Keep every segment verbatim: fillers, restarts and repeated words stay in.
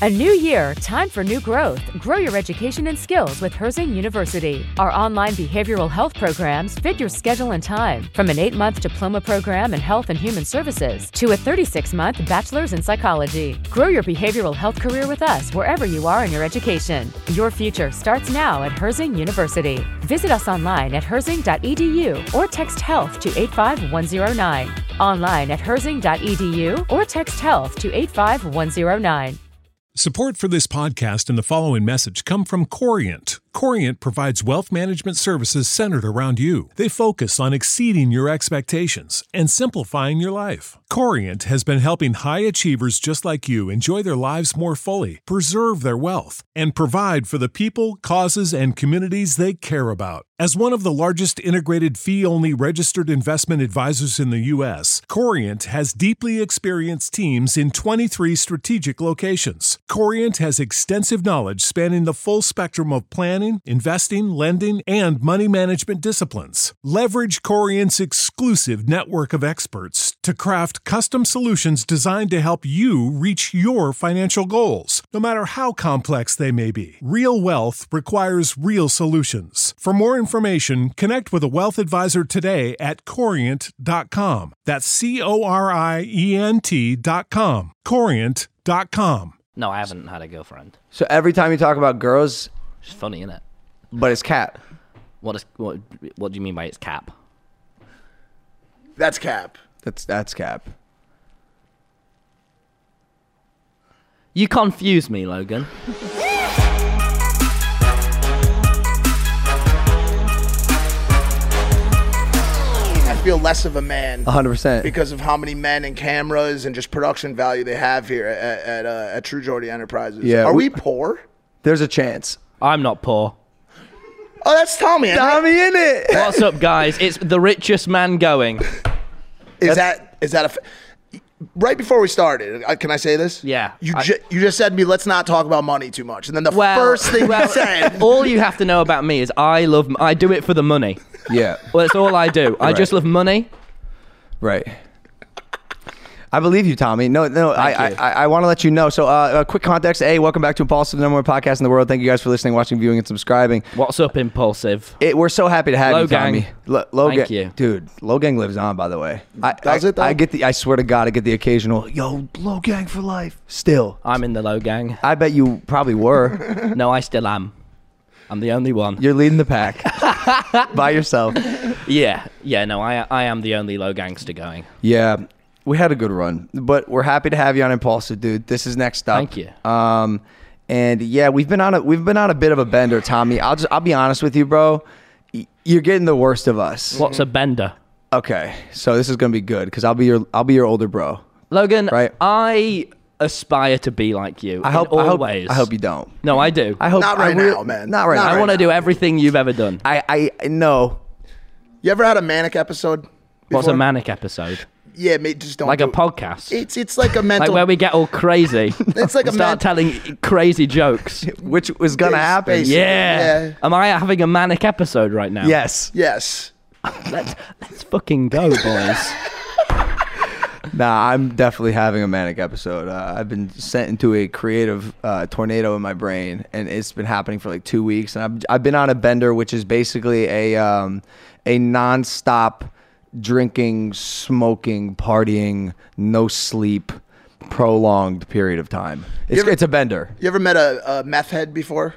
A new year, time for new growth. Grow your education and skills with Herzing University. Our online behavioral health programs fit your schedule and time. From an eight-month diploma program in health and human services to a thirty-six month bachelor's in psychology. Grow your behavioral health career with us wherever you are in your education. Your future starts now at Herzing University. Visit us online at herzing dot e d u or text health to eight five one zero nine. Online at herzing dot e d u or text health to eight five one zero nine. Support for this podcast and the following message come from Corient. Corient provides wealth management services centered around you. They focus on exceeding your expectations and simplifying your life. Corient has been helping high achievers just like you enjoy their lives more fully, preserve their wealth, and provide for the people, causes, and communities they care about. As one of the largest integrated fee-only registered investment advisors in the U S, Corient has deeply experienced teams in twenty-three strategic locations. Corient has extensive knowledge spanning the full spectrum of planning, investing, lending, and money management disciplines. Leverage Corient's exclusive network of experts to craft custom solutions designed to help you reach your financial goals, no matter how complex they may be. Real wealth requires real solutions. For more information, connect with a wealth advisor today at corient dot com. That's C O R I E N T dot com. corient dot com. No, I haven't had a girlfriend. So every time you talk about girls, It's funny, isn't it? but it's cat. What is what? What do you mean by it's cap? That's cap. That's that's cap. You confuse me, Logan. I feel less of a man one hundred percent. because of how many men and cameras and just production value they have here at at, uh, at True Geordie Enterprises. Yeah, Are we- we poor? There's a chance. I'm not poor. Oh, that's Tommy. isn't it? Tommy in it. What's up, guys? It's the richest man going. Is that is that a? F- right before we started, uh, can I say this? Yeah. You I- ju- you just said to me, let's not talk about money too much, and then the Well, first thing well, you said. all you have to know about me is I love. I do it for the money. Yeah. Well, that's all I do. I Right. just love money. Right. I believe you, Tommy. No, no, I, Thank you. I, I, I want to let you know. So, uh, a quick context. Hey, welcome back to Impulsive, the number one podcast in the world. Thank you guys for listening, watching, viewing, and subscribing. What's up, Impulsive? It, we're so happy to have Low you, Tommy. gang. Lo- Low Thank gang, you. dude. Low gang lives on, by the way. I, Does I, it, though? I get the. I swear to God, I get the occasional. Yo, Low gang for life. Still, I'm in the low gang. I bet you probably were. No, I still am. I'm the only one. You're leading the pack by yourself. Yeah, yeah. No, I I am the only low gangster going. Yeah, we had a good run, but we're happy to have you on Impulsive, dude. This is next up. Thank you. Um, and yeah, we've been on a we've been on a bit of a bender, Tommy. I'll just I'll be honest with you, bro. Y- You're getting the worst of us. What's a bender? Okay, so this is gonna be good because I'll be your I'll be your older bro. Logan, Right. I aspire to be like you. I hope in all I hope ways. I hope you don't. No, I do. I hope Not I right re- now, man. Not right Not now. I right want to now. do everything you've ever done. I I I no. You ever had a manic episode? What's a before? manic episode? Yeah, mate, just don't. Like do a it. podcast? It's it's like a mental. Like where we get all crazy. It's like a start men- telling crazy jokes. Which was gonna Bas- happen. basically. Yeah. Yeah. Am I having a manic episode right now? Yes. Yes. Let's let's fucking go, boys. Nah, I'm definitely having a manic episode. Uh, I've been sent into a creative uh, tornado in my brain, and it's been happening for like two weeks. And I've I've been on a bender, which is basically a um, a nonstop drinking, smoking, partying, no sleep, prolonged period of time. It's ever- it's a bender. You ever met a, a meth head before?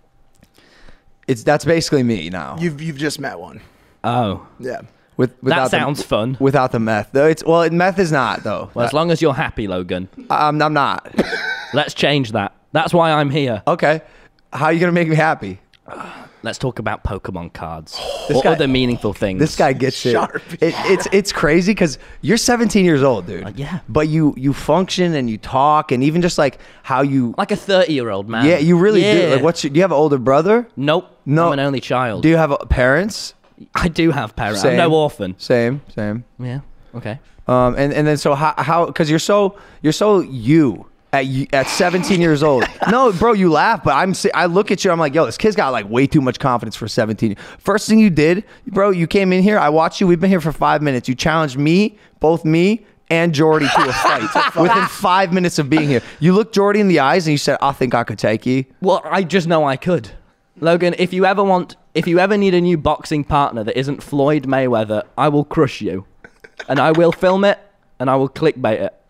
It's that's basically me now. You've you've just met one. Oh. Yeah. With without That sounds the, fun. Without the meth, though, it's well, meth is not though. Well, as long as you're happy, Logan. I'm I'm not. Let's change that. That's why I'm here. Okay, how are you gonna make me happy? Let's talk about Pokemon cards. This or guy- other meaningful things. This guy gets it. Sharp. it it's it's crazy because you're seventeen years old, dude. Uh, yeah. But you you function and you talk and even just like how you. Like a thirty-year-old man. Yeah, you really do. Yeah. Like, what's your, do you have an older brother? Nope. No. I'm an only child. Do you have uh, parents? I do have parents. Same. I'm no orphan. Same, same. Yeah. Okay. Um, and and then so how how because you're so you're so you. At, you- at seventeen years old. No, bro, you laugh, but I'm si- I look at you, I'm like, yo, this kid's got like way too much confidence for seventeen. First thing you did, bro, you came in here, I watched you, we've been here for five minutes. You challenged me, both me and Jordy to a fight within five minutes of being here. You looked Jordy in the eyes and you said, I think I could take you. Well, I just know I could. Logan, if you ever want, if you ever need a new boxing partner that isn't Floyd Mayweather, I will crush you. And I will film it, and I will clickbait it.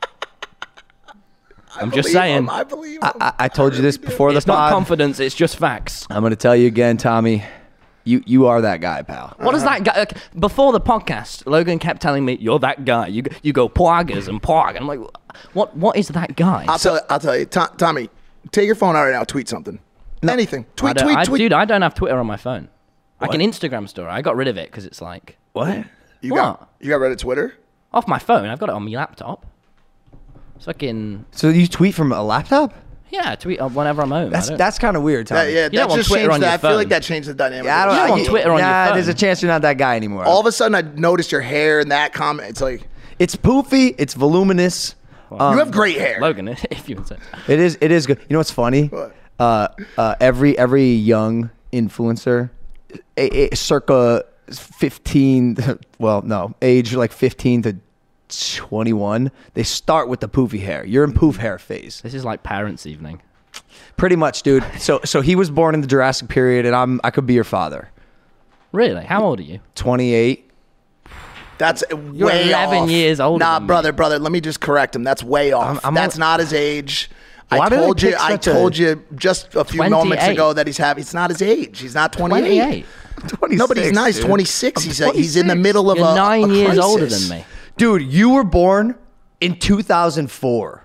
I'm just saying. Him, I believe him. I, I told you this before the It's not pod. confidence, it's just facts. I'm going to tell you again, Tommy. You you are that guy, pal. What is that guy? Okay, before the podcast, Logan kept telling me, you're that guy. You you go poggers and pog. And I'm like, what? What is that guy? I'll, tell, I'll tell you. To- Tommy, take your phone out right now. Tweet something. Anything. I Tweet, don't- tweet, I, tweet. Dude, I don't have Twitter on my phone. I can Instagram story. I got rid of it because it's like, What? You What? got you got rid of Twitter? off my phone. I've got it on my laptop. It's fucking, So you tweet from a laptop? yeah, I tweet whenever I'm home. I That's don't- that's kind of weird, Tommy. That, yeah, don't that want just Twitter changed on that. your I feel like phone. that changed the dynamic. Yeah, I of don't the You know. don't want Twitter on your nah, phone. there's a chance you're not that guy anymore. All of a sudden, I noticed your hair in that comment. It's like it's poofy. It's voluminous. Um, you have great hair. Logan, if you would say. It is. It is good. You know what's funny? What? Uh, uh, every every young influencer, a, a, circa fifteen. Well, no, age like fifteen to twenty-one. They start with the poofy hair. You're in poof hair phase. This is like parents' evening. Pretty much, dude. So so he was born in the Jurassic period, and I'm I could be your father. Really? How old are you? twenty-eight. That's You're way eleven off. years older Nah, than me. brother, brother. Let me just correct him. That's way off. I'm- I'm That's al- not his age. Why I did I told you. pick I such a- told you just a few moments twenty-eight. ago that he's having. It's not his age. He's not twenty-eight. twenty-eight. No, but he's not. He's dude. twenty-six. I'm He's a, he's in the middle of You're a nine a years older crisis. than me. Dude, you were born in two thousand four.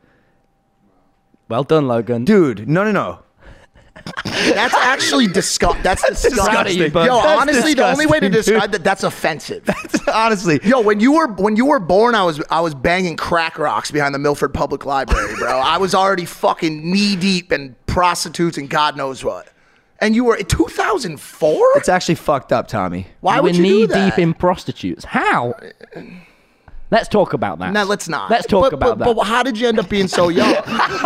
Well done, Logan. Dude, no, no, no. That's actually disgusting. That's disgusting. Proud of you, bud. Yo, That's honestly, the only way to disgusting, describe dude. that that's offensive. Honestly, Yo, when you were when you were born, I was I was banging crack rocks behind the Milford Public Library, bro. I was already fucking knee deep in prostitutes and God knows what. And you were in two thousand four? it's actually fucked up, Tommy. Why you would were you knee do that? deep in prostitutes. How? Let's talk about that. No, let's not. Let's talk but, about but, that. But how did you end up being so young?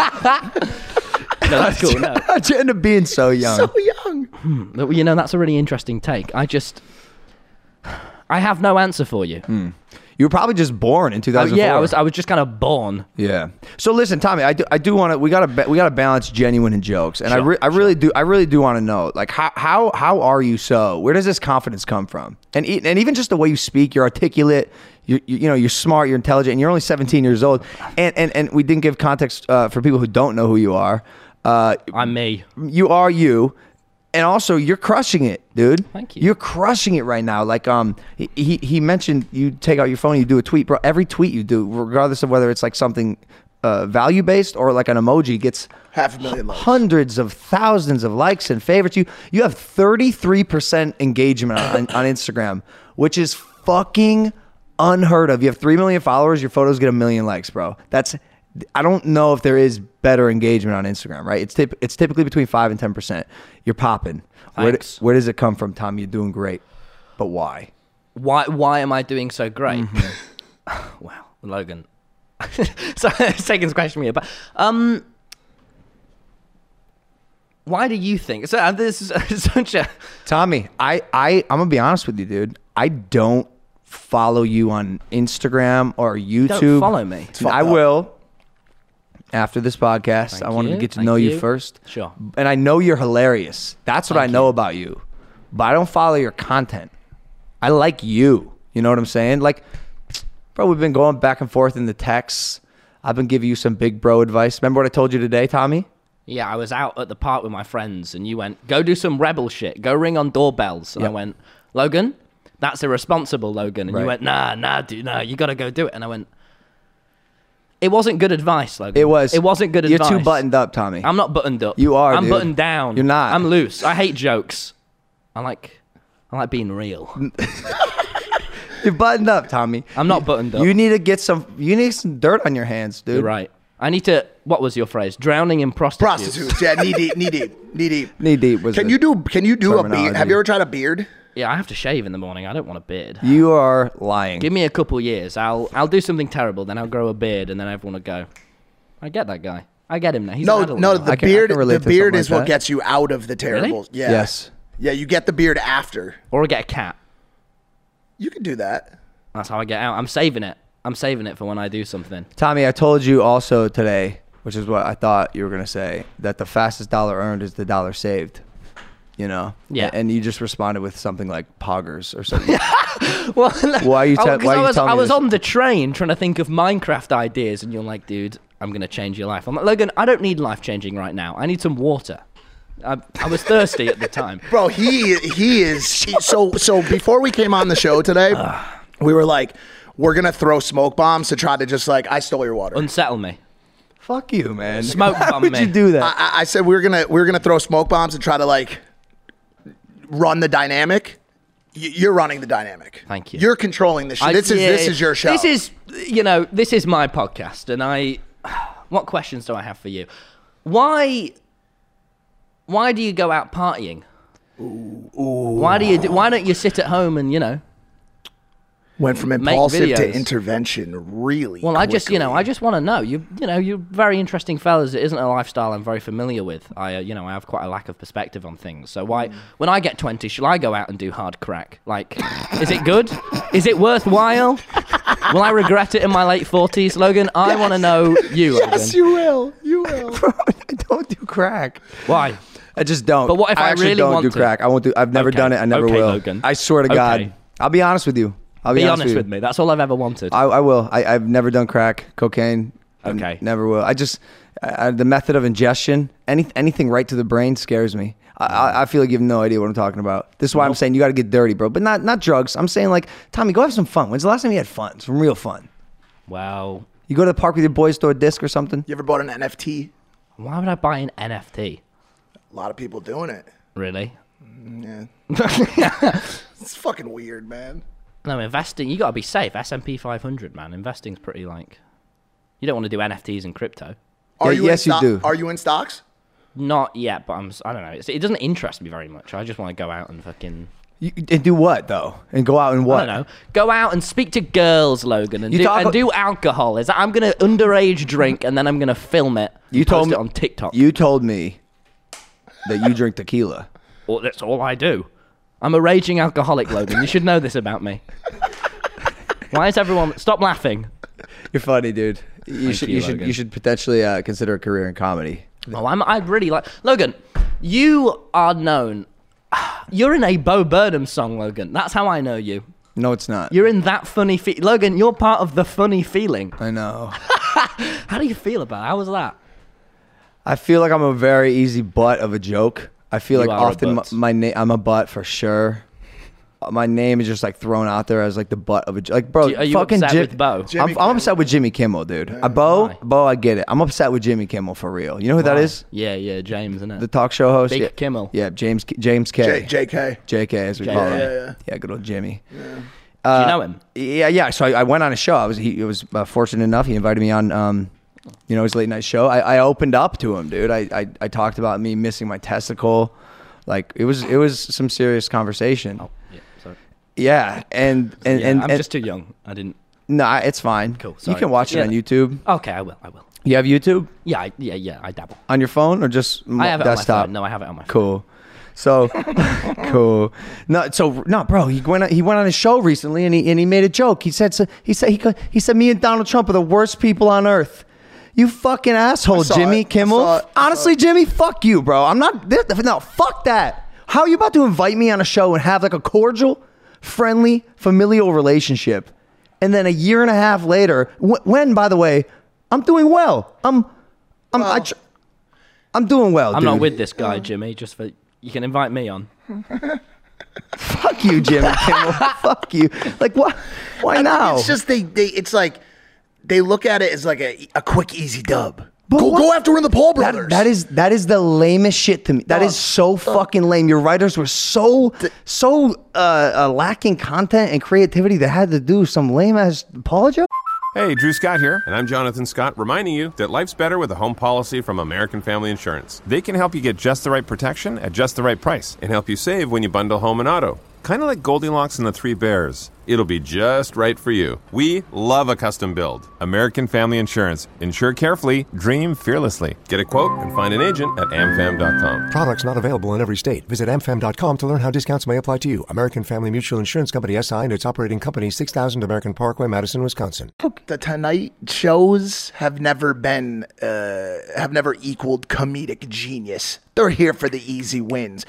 No, that's cool. No. How'd you end up being so young? so young. But, you know, that's a really interesting take. I just, I have no answer for you. You were probably just born in two Oh, thousand four. yeah, I was. I was just kind of born. Yeah. So listen, Tommy, I do, I do want to. We gotta ba- we gotta balance genuine and jokes, and I Sure, re- I really do I really do want to know, like how how how are you so? Where does this confidence come from? And e- and even just the way you speak, you're articulate. You you, you know you're smart, you're intelligent, and you're only seventeen years old. And and and we didn't give context uh, for people who don't know who you are. Uh, I'm me. you are you, and also you're crushing it, dude. Thank you. You're crushing it right now. Like um, he he, he mentioned you take out your phone, and you do a tweet, bro. Every tweet you do, regardless of whether it's like something uh, value based or like an emoji, gets Half a million likes. hundreds of thousands of likes and favorites. You you have thirty-three percent engagement on, on Instagram, which is fucking unheard of. You have three million followers, your photos get a million likes, bro. That's I don't know if there is better engagement on Instagram, right? It's tip, it's typically between five and ten percent. You're popping. Where, Thanks. where does it come from, Tom? You're doing great, but why? Why? Why am I doing so great? Mm-hmm. Wow, Logan. So second question here, but um, why do you think? So uh, this is such a. Tommy, I, I, I'm gonna be honest with you, dude. I don't follow you on Instagram or YouTube. Don't follow me. It's fucked I up. will after this podcast. Thank I wanted you, to get to thank know you. you. first. Sure. And I know you're hilarious. That's what Thank I know you. about you. But I don't follow your content. I like you. You know what I'm saying? Like, bro, we've been going back and forth in the texts. I've been giving you some big bro advice. Remember what I told you today, Tommy? Yeah, I was out at the park with my friends, and you went, "Go do some rebel shit. Go ring on doorbells." And Yep. I went, "Logan, that's irresponsible, Logan." And Right. you went, "Nah, nah, dude, nah. You gotta go do it." And I went, "It wasn't good advice, Logan. It was. It wasn't good You're advice. too buttoned up, Tommy. I'm not buttoned up. You are, I'm dude. buttoned down. You're not. I'm loose. I hate jokes. I like, I like being real. You're buttoned up, Tommy. I'm not buttoned up. You need to get some. You need some dirt on your hands, dude. You're right. I need to. What was your phrase? Drowning in prostitutes. Prostitutes, yeah, knee deep, knee deep, knee deep. Knee deep was. Can the you do? Can you do a beard? terminology. Have you ever tried a beard? Yeah, I have to shave in the morning. I don't want a beard. You are lying. Give me a couple years. I'll I'll do something terrible. Then I'll grow a beard, and then everyone will go. I get that guy. I get him now. He's No, an adult no. now. The I can- I beard, can relate the to something beard like is what that. gets you out of the terribles. Yeah. Yes. Yeah, you get the beard after. Or I get a cat. You can do that. That's how I get out. I'm saving it. I'm saving it for when I do something. Tommy, I told you also today, which is what I thought you were going to say, that the fastest dollar earned is the dollar saved. You know? Yeah. And you just responded with something like poggers or something. Well, Why are you, te- I, why are I you was, telling me I was this? on the train trying to think of Minecraft ideas, and you're like, dude, I'm going to change your life. I'm like, Logan, I don't need life changing right now. I need some water. I, I was thirsty at the time. Bro, he he is he- so so before we came on the show today, we were like, we're gonna throw smoke bombs to try to just like I stole your water. Unsettle me. Fuck you, man. Smoke How bomb would me. you do that? I, I- I said we were gonna we were gonna throw smoke bombs and try to like run the dynamic. Y- You're running the dynamic. Thank you. You're controlling the shit. I- This is yeah, this is your show. This is, you know, this is my podcast, and I. What questions do I have for you? Why? Why do you go out partying? Ooh, Why do you? Do, why don't you sit at home and you know? went from make impulsive to videos. intervention really. Well, I just, you know, quickly. I just want to know. You, you know, you're very interesting fellas. It isn't a lifestyle I'm very familiar with. I, uh, you know, I have quite a lack of perspective on things. So why, when I get twenty, shall I go out and do hard crack? Like, is it good? Is it worthwhile? Will I regret it in my late forties, Logan? I want to know you, Yes, Logan. you will. You will. Bro, I don't do crack. Why? I just don't. But what if I actually really don't want do to? crack? I won't do. I've never Okay. done it. I never Okay, will. Logan. I swear to God. Okay. I'll be honest with you. I'll be, Be honest, honest with me. That's all I've ever wanted. I, I will. I, I've never done crack, cocaine. I Okay. never will. I just I, the method of ingestion, any anything right to the brain scares me. I, I, I feel like you have no idea what I'm talking about. This is why I'm saying you got to get dirty, bro. But not not drugs. I'm saying like Tommy, go have some fun. When's the last time you had fun? Some real fun. Wow. You go to the park with your boys, throw a disc or something. You ever bought an N F T? Why would I buy an N F T? A lot of people doing it. Really? Yeah. It's fucking weird, man. No, investing, you got to be safe. S and P five hundred, man. Investing's pretty like... You don't want to do N F Ts and crypto. Are Yeah, you yes, in you sto- do. Are you in stocks? Not yet, but I'm, s- I don't know. It's, it doesn't interest me very much. I just want to go out and fucking... You, and do what though? And go out and what? I don't know. Go out and speak to girls, Logan, and, You do, talk- and do alcohol. Is that I'm going to underage drink, and then I'm going to film it and You told post me it on TikTok. You told me that you drink tequila. Well, that's all I do. I'm a raging alcoholic, Logan. You should know this about me. Why is everyone... Stop laughing. You're funny, dude. You Thank should you, you should Logan. you should potentially uh, consider a career in comedy. Oh, I'm, I'd really like... Logan, you are known... You're in a Bo Burnham song, Logan. That's how I know you. No, it's not. You're in that funny... Fe- Logan, you're part of the funny feeling. I know. How do you feel about it? How was that? I feel like I'm a very easy butt of a joke. I feel You like are a often my, butt. my name I'm a butt for sure. Uh, My name is just like thrown out there as like the butt of a joke. Like, bro, Do you- are you fucking upset Jim- with Bo? Jimmy I'm, I'm Kimmel. upset with Jimmy Kimmel, dude. Uh, Bo, Why? Bo, I get it. I'm upset with Jimmy Kimmel for real. You know who that Why? is? Yeah, yeah, James, isn't it? The talk show host. Big yeah. Kimmel. Yeah, James James K. J- JK. J K as we J K. call him. Yeah, yeah. Yeah, good old Jimmy. Do you know him? Yeah, yeah. So I, I went on a show. I was he was uh, fortunate enough. He invited me on, um, you know, his late night show. I, I opened up to him, dude. I, I I talked about me missing my testicle. Like it was it was some serious conversation. Oh, yeah, sorry. Yeah, and and Yeah, and, I'm and just too young. I didn't... nah, it's fine. Cool, You sorry. can watch it Yeah. on YouTube. Okay, I will, I will. You have YouTube Yeah, I, yeah, yeah, I dabble. on your phone or just mo- I have it desktop? on my phone. No, I have it on my phone. Cool. So cool. No, so no, bro. He went. on- He went on a show recently, and he and he made a joke. He said. So, he said. He co- he said. Me and Donald Trump are the worst people on earth. You fucking asshole, I saw Jimmy it. I Kimmel. saw it. I Honestly, Jimmy, fuck you, bro. I'm not. No, fuck that. How are you about to invite me on a show and have like a cordial, friendly, familial relationship, and then a year and a half later, wh- when by the way, I'm doing well. I'm. I'm. I tr- I'm doing well. I'm dude. not with this guy, Jimmy, just for... You can invite me on. Fuck you, Jimmy Kimmel. Fuck you. Like what? Why now? It's just they, they it's like they look at it as like a, a quick easy dub. But Go what- go after one of the Paul That- brothers. that is that is the lamest shit to me. That is so fucking lame. Your writers were so so uh, uh, lacking content and creativity that had to do some lame ass Paul joke. Hey, Drew Scott here, and I'm Jonathan Scott, reminding you that life's better with a home policy from American Family Insurance. They can help you get just the right protection at just the right price and help you save when you bundle home and auto. kind of like Goldilocks and the Three Bears. It'll be just right for you. We love a custom build. American Family Insurance. Insure carefully, dream fearlessly. Get a quote and find an agent at a m fam dot com. Products not available in every state. Visit a m fam dot com to learn how discounts may apply to you. American Family Mutual Insurance Company, S I, and its operating company, six thousand American Parkway, Madison, Wisconsin. The Tonight shows have never been, uh, have never equaled comedic genius. They're here for the easy wins.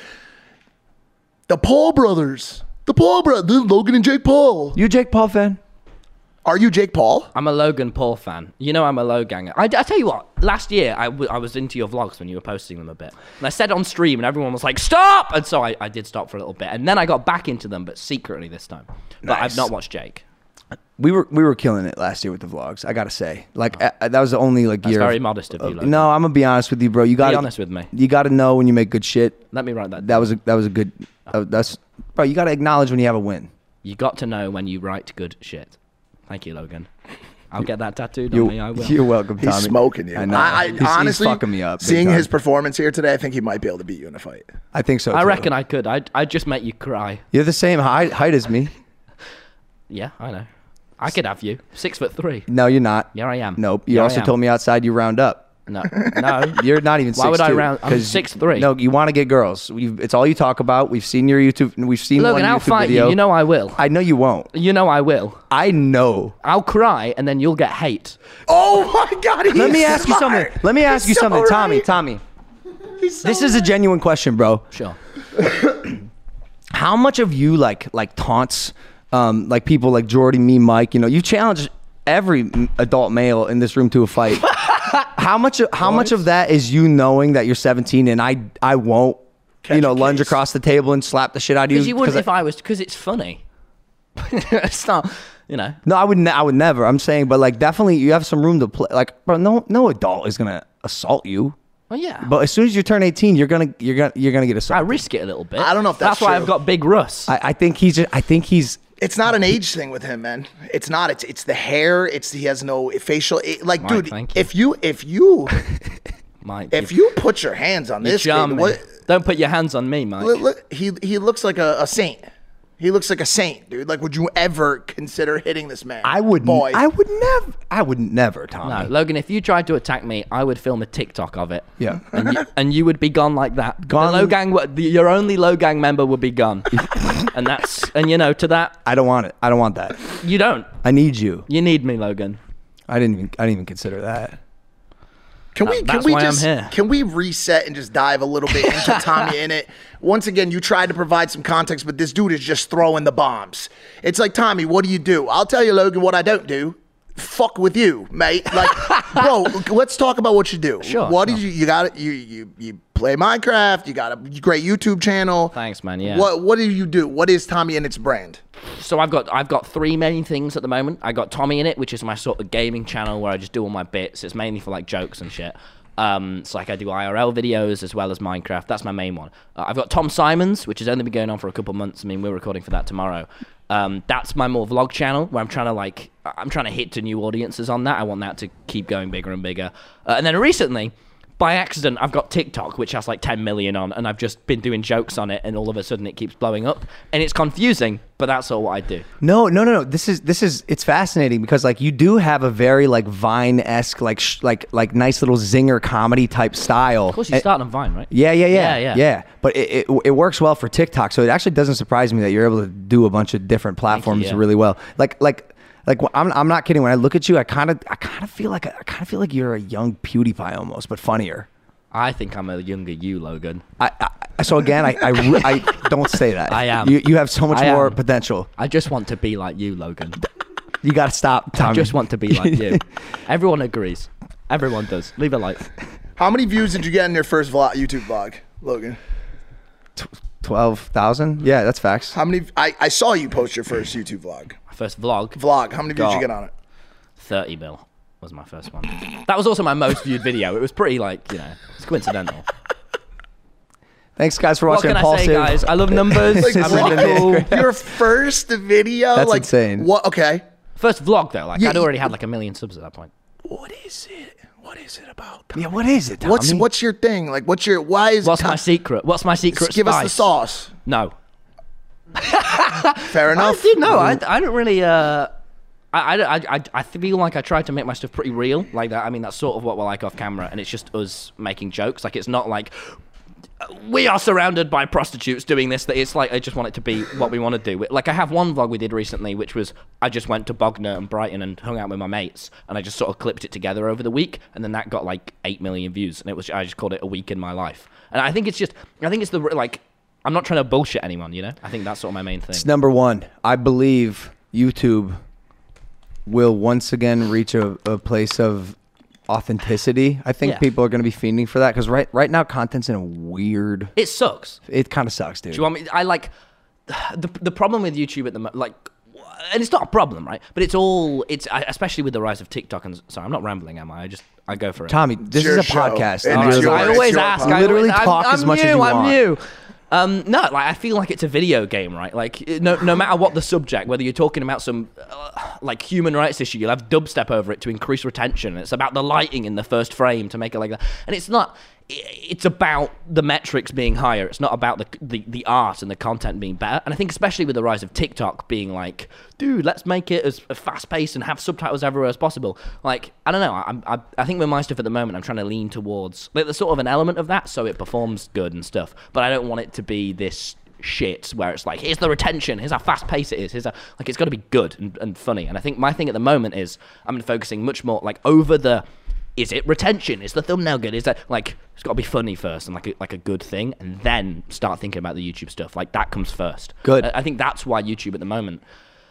The Paul brothers. The Paul brothers. Logan and Jake Paul. You a Jake Paul fan? Are you Jake Paul? I'm a Logan Paul fan. You know I'm a Loganger. I, I tell you what, last year I, w- I was into your vlogs when you were posting them a bit. And I said on stream and everyone was like, stop! And so I, I did stop for a little bit. And then I got back into them, but secretly this time. But Nice. I've not watched Jake. We were we were killing it last year with the vlogs. I gotta say, like uh, that was the only like That's year. very of- modest of you, uh, Logan. No, I'm gonna be honest with you, bro. You got Be to honest with me. You got to know when you make good shit. Let me write that down. That was a, that was a good. Uh, that's bro. You got to acknowledge when you have a win. You got to know when you write good shit. Thank you, Logan. I'll get that tattooed You, on me. I will. You're welcome, Tommy. He's smoking you. I know. I, I He's- he's honestly, fucking me up. big seeing time. his performance here today, I think he might be able to beat you in a fight. I think so. I too. reckon I could. I'd, I'd just make you cry. You're the same height, height as me. Yeah, I know. I could have you. Six foot three. No, you're not. Here I am. Nope. You Here I also am. told me outside you round up. No. No. You're not even. Why would I six two, round- I'm 'cause six three. No, you want to get girls. We've, it's all you talk about. We've seen your YouTube. We've seen Logan, one I'll YouTube fight video. you. You know I will. I know you won't. You know I will. I know. I'll cry and then you'll get hate. Oh my God! He's Let me ask you something. smart. Let me ask He's you so something, Tommy. right. Tommy. He's so This is a genuine question, bro. Sure. How much of you like like taunts, um, like people like Jordy, me, Mike? You know, you challenge every m- adult male in this room to a fight. How much? Of, how much of that is you knowing that you're seventeen and I I won't, Catch you know, a lunge case. across the table and slap the shit out of you? Because you wouldn't 'cause if I was, because it's funny. It's not, you know. No, I would. Ne- I would never. I'm saying, but like, definitely, you have some room to play. Like, bro, no, no adult is gonna assault you. Well, yeah. But as soon as you turn eighteen, you're gonna, you're gonna, you're gonna get I assaulted. risk it a little bit. I don't know if that's why true. I've got big Russ. I, I think he's. Just, I think he's. It's not an age thing with him, man. It's not. It's it's the hair. It's he has no facial. It, like, Mike, dude, thank you. if you if you Mike, if you put your hands on you this charm kid, me. what? Don't put your hands on me, Mike. Look, look, he he looks like a, a saint. He looks like a saint, dude. Like, would you ever consider hitting this man? I would. boy. I would never. I would never, Tommy. No, Logan, if you tried to attack me, I would film a TikTok of it. Yeah. And you, and you would be gone like that. Gone- The Logang, w- the, your only Logang member would be gone. And that's, and you know, to that, I don't want it. I don't want that. you don't. I need you. You need me, Logan. I didn't even. I didn't even consider that. Can we? That- Can that's we why I'm just? here. Can we reset and just dive a little bit into Tommy in it? Once again, you tried to provide some context, but this dude is just throwing the bombs. It's like, Tommy, what do you do? I'll tell you, Logan, what I don't do. Fuck with you, mate. Like, bro, let's talk about what you do. Sure, What sure. did you? You got it. You you you play Minecraft. You got a great YouTube channel. Thanks, man. Yeah. What What do you do? What is Tommy in its brand? So I've got I've got three main things at the moment. I got Tommy in it, which is my sort of gaming channel where I just do all my bits. It's mainly for like jokes and shit. Um, it's like I do I R L videos as well as Minecraft. That's my main one. Uh, I've got Tom Simons, which has only been going on for a couple months. I mean, we're recording for that tomorrow. Um, that's my more vlog channel where I'm trying to like I'm trying to hit to new audiences on that. I want that to keep going bigger and bigger. Uh, and then recently, by accident, I've got TikTok, which has like ten million on, and I've just been doing jokes on it, and all of a sudden it keeps blowing up, and it's confusing, but that's all what I do. No, no, no, no. This is this is it's fascinating because like you do have a very like Vine-esque like sh- like like nice little zinger comedy type style. Of course, you start on Vine, right? Yeah, yeah, yeah, Yeah, yeah. yeah. But it, it it works well for TikTok, so it actually doesn't surprise me that you're able to do a bunch of different platforms yeah. really well. Like like like wh- I'm I'm not kidding. When I look at you, I kind of I kind of feel like I kind of feel like you're a young PewDiePie almost, but funnier. I think I'm a younger you, Logan. I, I so again I I, re- I don't say that. I am. You you have so much I more am. potential. I just want to be like you, Logan. You got to stop, Tommy. I just want to be like you. Everyone agrees. Everyone does. Leave a like. How many views did you get in your first vlog, YouTube vlog, Logan? twelve thousand? Yeah, that's facts. How many? I, I saw you post your first YouTube vlog. My first vlog, Vlog. How many views did you God. get on it? thirty mil was my first one. That was also my most viewed video. It was pretty like, you know, it's coincidental. Thanks, guys, for What watching can I Impulsive. say, guys? I love numbers. Like, I'm really what? cool. Your first video? That's like, insane. What? Okay. First vlog, though. Like, Yeah, I'd already you- had like a million subs at that point. What is it? What is it about? Yeah, what is it, Tommy? What's what's your thing? Like, what's your? Why is? What's Tom- my secret? What's my secret Give us the spice? sauce. No. Fair enough. I, dude, no, I, I don't really. Uh, I, I, I, I feel like I try to make my stuff pretty real, like that. I mean, that's sort of what we're like off camera, and it's just us making jokes. Like, it's not like we are surrounded by prostitutes doing this. That it's like I just want it to be what we want to do. Like, I have one vlog we did recently, which was I just went to Bognor and Brighton and hung out with my mates, and I just sort of clipped it together over the week, and then that got like eight million views, and it was I just called it a week in my life. And I think it's just I think it's the like I'm not trying to bullshit anyone, you know. I think that's sort of my main thing. It's number one. I believe YouTube will once again reach a, a place of authenticity. I think Yeah. people are going to be fiending for that because right right now content's in a weird. It sucks. It kind of sucks, dude. Do you want me? I like the the problem with YouTube at the mo- like, and it's not a problem, right? But it's all it's especially with the rise of TikTok and sorry, I'm not rambling, am I? I just I go for it. Tommy, this your is a show. podcast. And and it's you're your- like- I always your ask. podcast. I Literally always, talk I'm, as I'm much as new, you I'm want. new. Um, no, like I feel like it's a video game, right? Like no, no matter what the subject, whether you're talking about some uh, like human rights issue, you'll have dubstep over it to increase retention. It's about the lighting in the first frame to make it like that, and it's not. It's about the metrics being higher. It's not about the, the the art and the content being better. And I think especially with the rise of TikTok being like, dude, let's make it as fast paced and have subtitles everywhere as possible. Like, I don't know. I, I I think with my stuff at the moment, I'm trying to lean towards like there's sort of an element of that, so it performs good and stuff. But I don't want it to be this shit where it's like, here's the retention, here's how fast paced it is, here's how, like it's got to be good and, and funny. And I think my thing at the moment is I'm focusing much more like over the. Is it retention? Is the thumbnail good? Is that like it's got to be funny first and like a, like a good thing, and then start thinking about the YouTube stuff. Like that comes first. Good. I, I think that's why YouTube at the moment,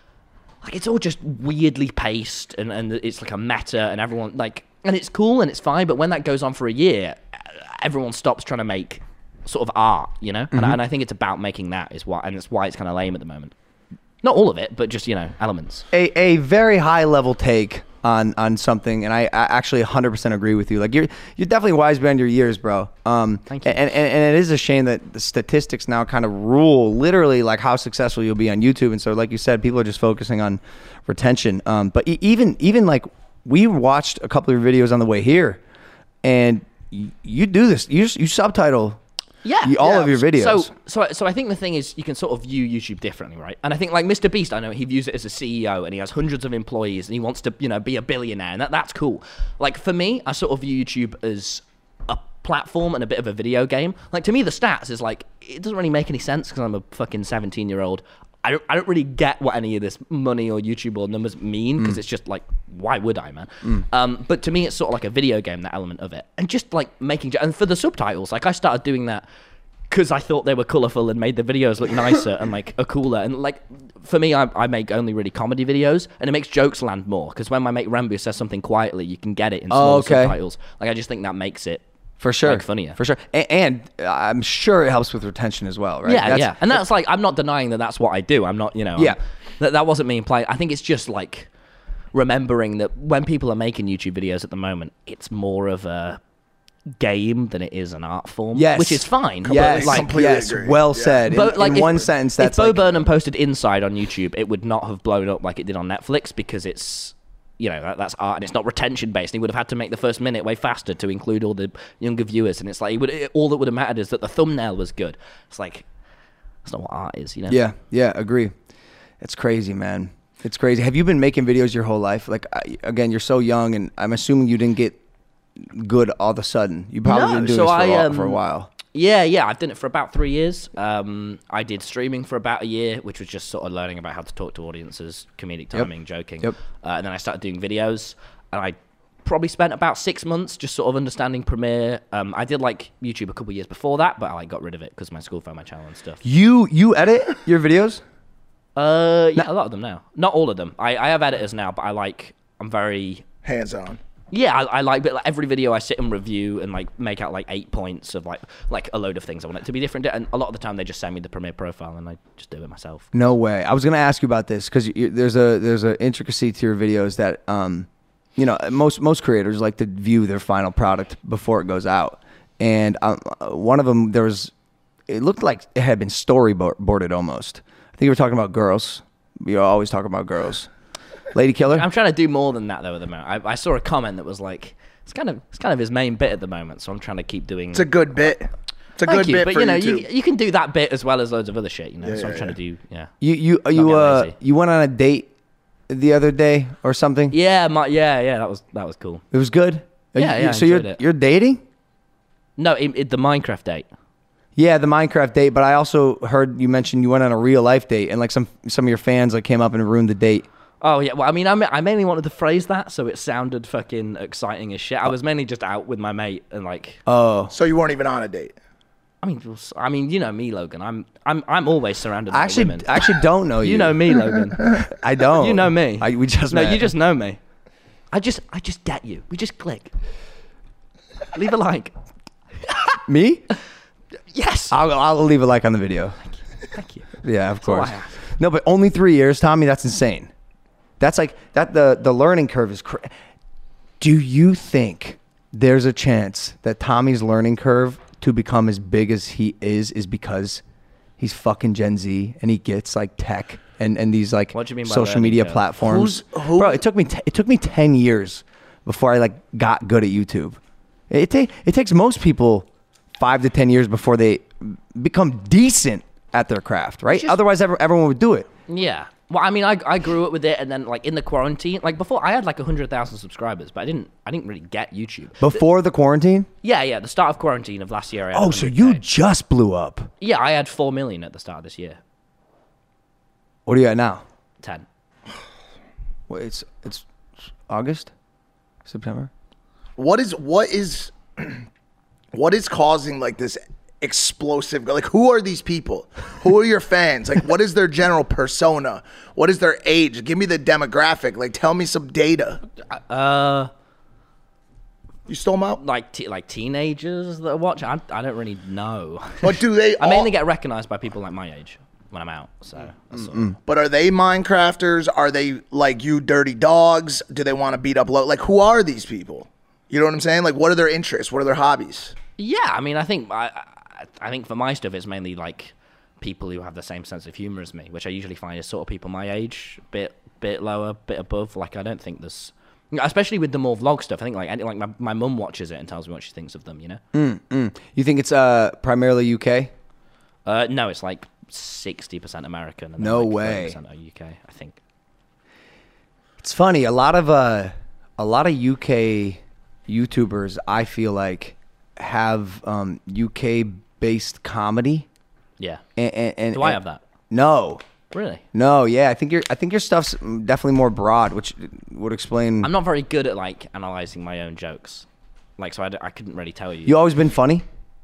like it's all just weirdly paced and, and it's like a meta and everyone like and it's cool and it's fine. But when that goes on for a year, everyone stops trying to make sort of art, you know. Mm-hmm. And, I, and I think it's about making that is why, and it's why it's kind of lame at the moment. Not all of it, but just you know elements. a, a very high level take on on something, and I, I actually one hundred percent agree with you. Like you're you're definitely wise beyond your years, bro. Um, Thank you. And, and and it is a shame that the statistics now kind of rule literally like how successful you'll be on YouTube. And so, like you said, people are just focusing on retention. Um, but e- even even like we watched a couple of your videos on the way here, and y- you do this. You you subtitle. Yeah, You- all yeah. of your videos. So, so, so I think the thing is, you can sort of view YouTube differently, right? And I think, like Mister Beast, I know he views it as a C E O, and he has hundreds of employees, and he wants to, you know, be a billionaire, and that, that's cool. Like for me, I sort of view YouTube as a platform and a bit of a video game. Like to me, the stats is like it doesn't really make any sense because I'm a fucking seventeen year old. I don't, I don't really get what any of this money or YouTube or numbers mean because mm. it's just like, why would I, man? Mm. Um, but to me, it's sort of like a video game, that element of it, and just like making and for the subtitles, like I started doing that. Because I thought they were colourful and made the videos look nicer and like a cooler. And like for me, I, I make only really comedy videos, and it makes jokes land more. Because when my mate Rambo says something quietly, you can get it in small Oh, okay. subtitles. Like I just think that makes it For sure, like, funnier. For sure, and, and I'm sure it helps with retention as well, right? Yeah, That's- yeah. And that's like I'm not denying that that's what I do. I'm not, you know. Yeah. I'm- that that wasn't me implying. I think it's just like remembering that when people are making YouTube videos at the moment, it's more of a game than it is an art form. Yes. Which is fine. Yes, Like, completely yes, agree. well Yeah. said. In, But like in if, one sentence, that's if Bo like, Burnham posted Inside on YouTube, it would not have blown up like it did on Netflix because it's, you know, that, that's art and it's not retention based. And he would have had to make the first minute way faster to include all the younger viewers. And it's like, it would, it, all that would have mattered is that the thumbnail was good. It's like, that's not what art is, you know? yeah, yeah, agree. It's crazy, man. It's crazy. Have you been making videos your whole life? Like, I, again, you're so young, and I'm assuming you didn't get good all of a sudden. You probably No, been doing so this for, I, a, while, um, for a while. Yeah, yeah, I've done it for about three years. Um, I did streaming for about a year, which was just sort of learning about how to talk to audiences, comedic timing, joking. Yep. Uh, and then I started doing videos, and I probably spent about six months just sort of understanding Premiere. Um, I did like YouTube a couple years before that, but I like got rid of it because my school found my channel and stuff. You you edit your videos? Uh, yeah, a lot of them now. Not all of them. I, I have editors now, but I like, I'm very... Hands on. Yeah, I, I like, but like every video I sit and review and like make out like eight points of like like a load of things I want it to be different. And a lot of the time they just send me the Premiere profile and I just do it myself. No way. I was gonna ask you about this because there's a there's an intricacy to your videos that um, you know, most most creators like to view their final product before it goes out. And um, one of them, there was, it looked like it had been storyboarded almost. I think you were talking about girls. You always talk about girls. Lady Killer? I'm trying to do more than that though at the moment. I, I saw a comment that was like, it's kind of it's kind of his main bit at the moment, so I'm trying to keep doing. It's a good bit. It's a Thank good you, bit but for you know, YouTube. you, you can do that bit as well as loads of other shit. You know, Yeah, so I'm yeah, trying yeah. to do. Yeah. You you Not you get uh lazy. you went on a date the other day or something? Yeah, my, yeah, yeah. That was that was cool. It was good. Yeah, You- yeah, I So you're enjoyed it. you're dating? No, it, it, the Minecraft date. Yeah, the Minecraft date. But I also heard you mention you went on a real life date, and like some some of your fans like came up and ruined the date. Oh yeah, well I mean I, ma- I mainly wanted to phrase that so it sounded fucking exciting as shit. I was mainly just out with my mate and like Oh, So you weren't even on a date. I mean well, s- I mean you know me Logan. I'm I'm I'm always surrounded by I actually women. I actually don't know you. You know me Logan. I don't. You know me. I, we just no, met. you just know me. I just I just get you. We just click. Leave a like. me. Yes. I'll I'll leave a like on the video. Thank you. Yeah, of all course. I ask. No, but only three years, Tommy. That's insane. That's like that. The the learning curve is. Cra- Do you think there's a chance that Tommy's learning curve to become as big as he is is because he's fucking Gen Z and he gets like tech and and these like What do you mean by social learning media curve? platforms? Who's- who- Bro, it took me t- it took me ten years before I like got good at YouTube. It ta- it takes most people five to ten years before they become decent at their craft, right? Just- Otherwise, ever, everyone would do it. Yeah. Well, I mean, I, I grew up with it, and then like in the quarantine, like before, I had like a hundred thousand subscribers, but I didn't I didn't really get YouTube. Before the quarantine? Yeah, yeah. The start of quarantine of last year. I had Oh, so one hundred you K. just blew up. Yeah, I had four million at the start of this year. What are you at now? Ten. Wait, it's it's August, September. What is what is what is causing like this explosive, like who are these people? Who are your fans? Like what is their general persona? What is their age? Give me the demographic. Like tell me some data. Uh, You stole them out? like te- like teenagers that are watching. I, I don't really know. But do they I all, mainly get recognized by people like my age when I'm out. So that's all. but are they Minecrafters? Are they like you dirty dogs? Do they want to beat up low? Like who are these people? You know what I'm saying? Like what are their interests? What are their hobbies? Yeah, I mean, I think I, I I think for my stuff, it's mainly like people who have the same sense of humor as me, which I usually find is sort of people my age, bit bit lower, bit above. Like I don't think there's, especially with the more vlog stuff. I think like any- like my my mum watches it and tells me what she thinks of them. You know? You think it's uh primarily U K? Uh, no, it's like sixty percent American. And then No like way. thirty percent are U K, I think. It's funny. A lot of uh a lot of U K YouTubers, I feel like, have um U K based comedy. Yeah. And, and, and Do I and- have that? No. Really? No, yeah, I think your I think your stuff's definitely more broad, which would explain. I'm not very good at like analyzing my own jokes. Like, so I, d- I couldn't really tell you. You always been funny.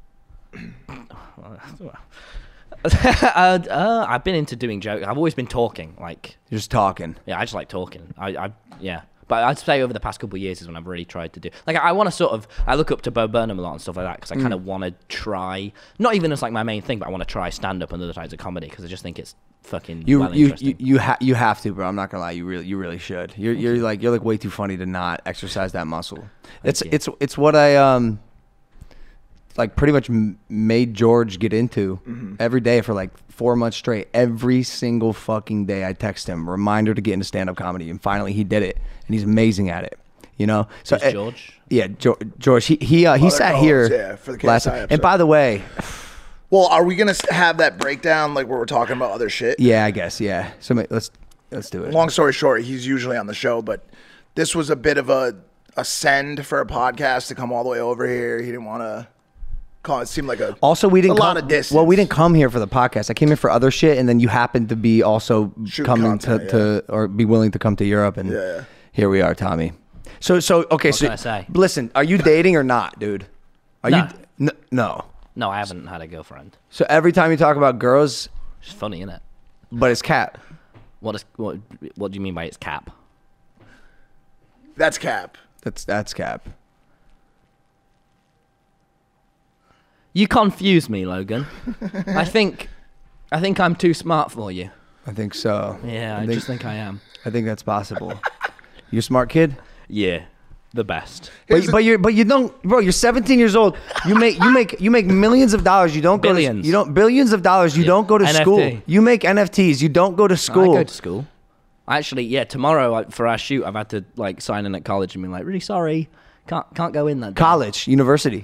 uh, uh, I've been into doing jokes. I've always been talking. Like, You're just talking. yeah, I just like talking. I, I yeah. But I'd say over the past couple of years is when I've really tried to do. Like, I, I want to sort of. I look up to Bo Burnham a lot and stuff like that because I kind of want to try. Not even as like my main thing, but I want to try stand up and other types of comedy because I just think it's fucking You well you interesting. you you, ha- you have to, bro. I'm not gonna lie. You really you really should. You're you're like you're like way too funny to not exercise that muscle. It's you. it's it's what I um like pretty much m- made George get into every day for like four months straight. Every single fucking day, I text him reminder to get into stand up comedy, and finally he did it, and he's amazing at it. You know, so Who's uh, George? Yeah, jo- George. He he uh, he Father sat Combs, here yeah, for the last. K S I And episode. by the way, Well, are we gonna s- have that breakdown like where we're talking about other shit? yeah, I guess yeah. So ma- let's let's do it. Long story short, he's usually on the show, but this was a bit of a a send for a podcast to come all the way over here. He didn't want to call it. Seemed like a Also, we didn't a come, lot of distance. Well, we didn't come here for the podcast. I came here for other shit, and then you happened to be also Shoot coming content, to, to or be willing to come to Europe, and Yeah, yeah. here we are, Tommy. So so okay, so can I say? listen, are you dating or not, dude? Are No. you n- no? No, I haven't had a girlfriend. So every time you talk about girls, It's funny, isn't it? but it's cat. What is what? What do you mean by it's cap? That's cap. That's that's cap. You confuse me, Logan. I think, I think I'm too smart for you. I think so. Yeah, I, think, just think I am. I think that's possible. You're a smart kid. Yeah, the best. But, Here's the- but you're but you don't, bro. You're seventeen years old. You make you make you make millions of dollars. You don't go Billions. to you don't billions of dollars. You Yeah. don't go to N F T. school. You make N F Ts. You don't go to school. I go to school. Actually, yeah, tomorrow like, for our shoot, I've had to like sign in at college and be like, really sorry, can't can't go in that day. College, university.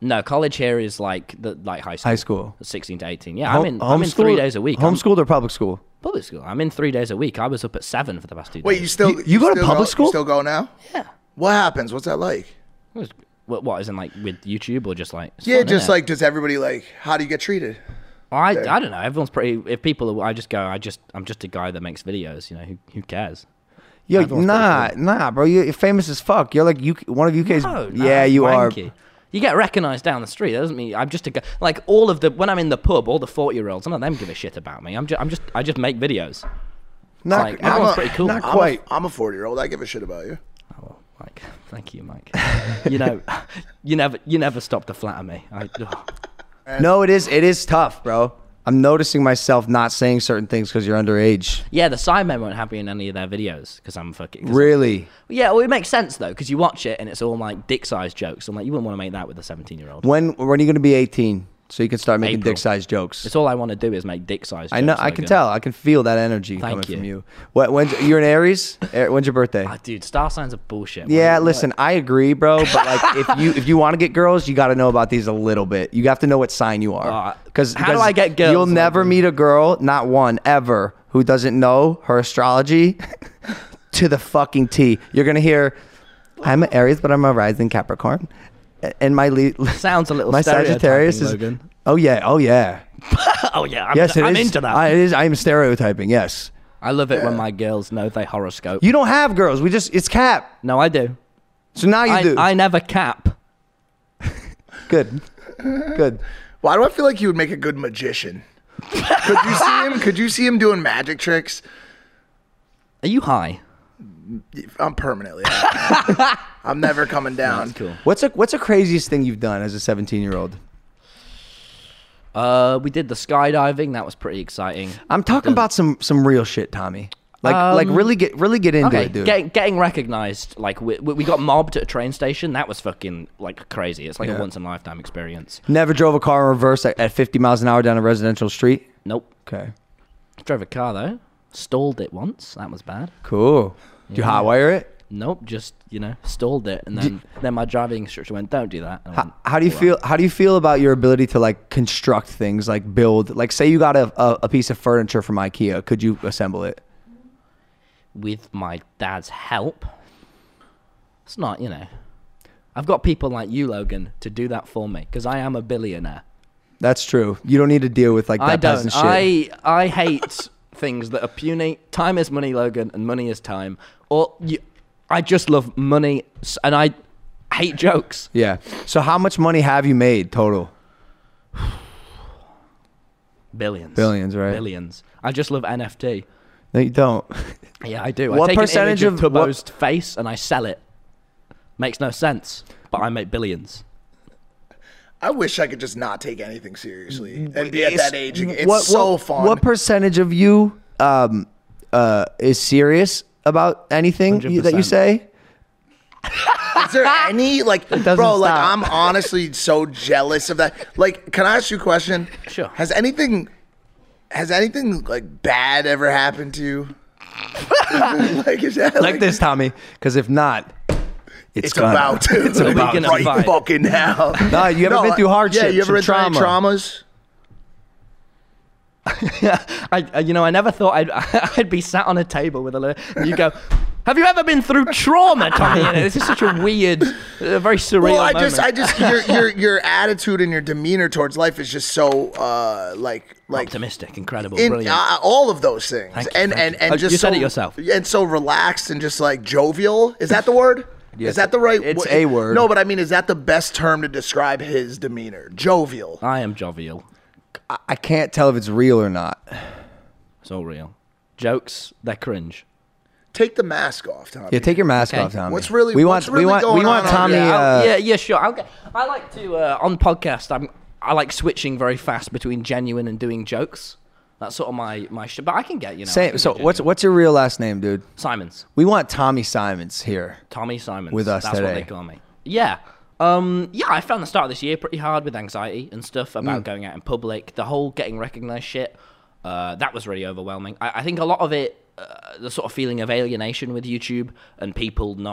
No, college here is like the like high school. High school. sixteen to eighteen. Yeah, Home- I'm in. I'm in three homeschooled- days a week. I'm- Homeschooled or public school? Public school. I'm in three days a week. I was up at seven for the past two days. Wait, you still You- you go to still public school? You still go now? Yeah. What happens? What's that like? What, what, isn't like with YouTube or just like? It's Yeah, fun, just innit? like does everybody like? How do you get treated? Well, I, I don't know. Everyone's pretty. If people, are, I just go. I just, I'm just a guy that makes videos. You know, who, who cares? Yo, Everyone's nah, pretty nah, bro. You're famous as fuck. You're like you, one of U K's. No, yeah, no, you are. wanky. You get recognized down the street. That doesn't mean I'm just a guy. Like all of the when I'm in the pub, all the forty year olds, none of them give a shit about me. I'm just, I'm just, I just make videos. Not, like, not- everyone's pretty cool. Not I'm quite. A, I'm a forty year old. I give a shit about you. Oh, Mike, thank you, Mike. you know, you never, you never stop to flatter me. I, oh. No, it is. It is tough, bro. I'm noticing myself not saying certain things because you're underage. Yeah, the Sidemen won't have me in any of their videos because I'm fucking. Cause Really? Yeah, well, it makes sense though because you watch it and it's all like dick-sized jokes. I'm like, you wouldn't want to make that with a seventeen-year-old. When when are you gonna be eighteen so you can start making April. dick-sized jokes? It's all I want to do is make dick-sized. I know. jokes, I can Logan. tell. I can feel that energy Thank coming you. from you. What? When you're an Aries? A- When's your birthday? Ah, dude, star signs are bullshit. Yeah, What- listen, I agree, bro. But like, if you if you want to get girls, you got to know about these a little bit. You have to know what sign you are. Uh, Because how do I get girls, You'll never Logan? meet a girl, not one ever, who doesn't know her astrology to the fucking T. You're gonna hear, I'm an Aries, but I'm a rising Capricorn, and my le- Sounds a little my Sagittarius is. stereotyping, Logan. Oh yeah, oh yeah. Oh yeah, I'm, Yes, it I'm is. into that. I, I, it is. I'm stereotyping. Yes. love it when my girls know they horoscope. You don't have girls. We just it's Cap. no, I do. So now you I, do. I never cap. Good. Good. Why do I feel like you would make a good magician? Could you see him? Could you see him doing magic tricks? Are you high? I'm permanently. high. I'm never coming down. That's cool. What's a what's the craziest thing you've done as a seventeen year old? Uh, we did the skydiving. That was pretty exciting. I'm talking about some some real shit, Tommy. Like like Um, really get really get into Okay, it, dude. getting getting recognized. Like we, we we got mobbed at a train station. That was fucking like crazy. It's like Yeah. a once in a lifetime experience. Never drove a car in reverse at, at fifty miles an hour down a residential street. Nope. Okay. Drove a car though. Stalled it once. That was bad. Cool. Do you Yeah. hotwire it? Nope. Just you know stalled it, and then then my driving instructor went, "Don't do that." And I How, went, how do you "All feel? right." How do you feel about your ability to like construct things, like build? Like, say you got a, a, a piece of furniture from IKEA, could you assemble it? With my dad's help? It's not, you know. I've got people like you, Logan, to do that for me because I am a billionaire. That's true. You don't need to deal with like that I don't. peasant shit. I I hate things that are puny. Time is money, Logan, and money is time. Or you, I just love money, s- and I hate jokes. Yeah. So how much money have you made total? Billions. Billions, right? Billions. I just love N F T. No, you don't. Yeah, I do. What I take percentage an image of- of what- Tubbo's face and I sell it. Makes no sense, but I make billions. I wish I could just not take anything seriously and be at It's- that age. It's what, so what, fun. What percentage of you um, uh, is serious about anything you, that you one hundred percent. say? Is there any like, doesn't bro? Like, stop. I'm honestly so jealous of that. Like, can I ask you a question? Sure. Has anything, has anything like bad ever happened to you? like, is that Like this, Tommy. Because if not, it's, It's gonna. about to. It's about gonna right fight. fucking now. No, you ever been through hardships Yeah, you ever or been through any trauma? traumas? I, I- you know, I never thought I'd I'd be sat on a table with a. li- And you go, "Have you ever been through trauma, Tommy?" You know, this is such a weird, uh, very surreal. Well, I moment. just, I just, your, your, your attitude and your demeanor towards life is just so, uh, like, like optimistic, incredible, in brilliant. uh, all of those things, Thank you, and thank and you. and Oh, just you said so, it yourself. and so relaxed and just like jovial. Is that the word? Yes, is that the right? it's wo- a word. No, but I mean, is that the best term to describe his demeanor? Jovial. I am jovial. I, I can't tell if it's real or not. It's all real. Jokes, they're cringe. Take the mask off, Tommy. Yeah, take your mask Okay. off, Tommy. What's really- We what's want. we really want. going We want on on Tommy. here? yeah, I'll- Uh, yeah, yeah, sure. I'll get, I like to uh, on podcast. I'm I like switching very fast between genuine and doing jokes. That's sort of my my sh- But I can get you know. I Same. can So do what's genuine. what's your real last name, dude? Simons? We want Tommy Simons here. Tommy Simons. With us That's today. what they call me. Yeah. Um, yeah, I found the start of this year pretty hard with anxiety and stuff about going out in public. The whole getting recognized shit, uh, that was really overwhelming. I, I think a lot of it, uh, the sort of feeling of alienation with YouTube and people not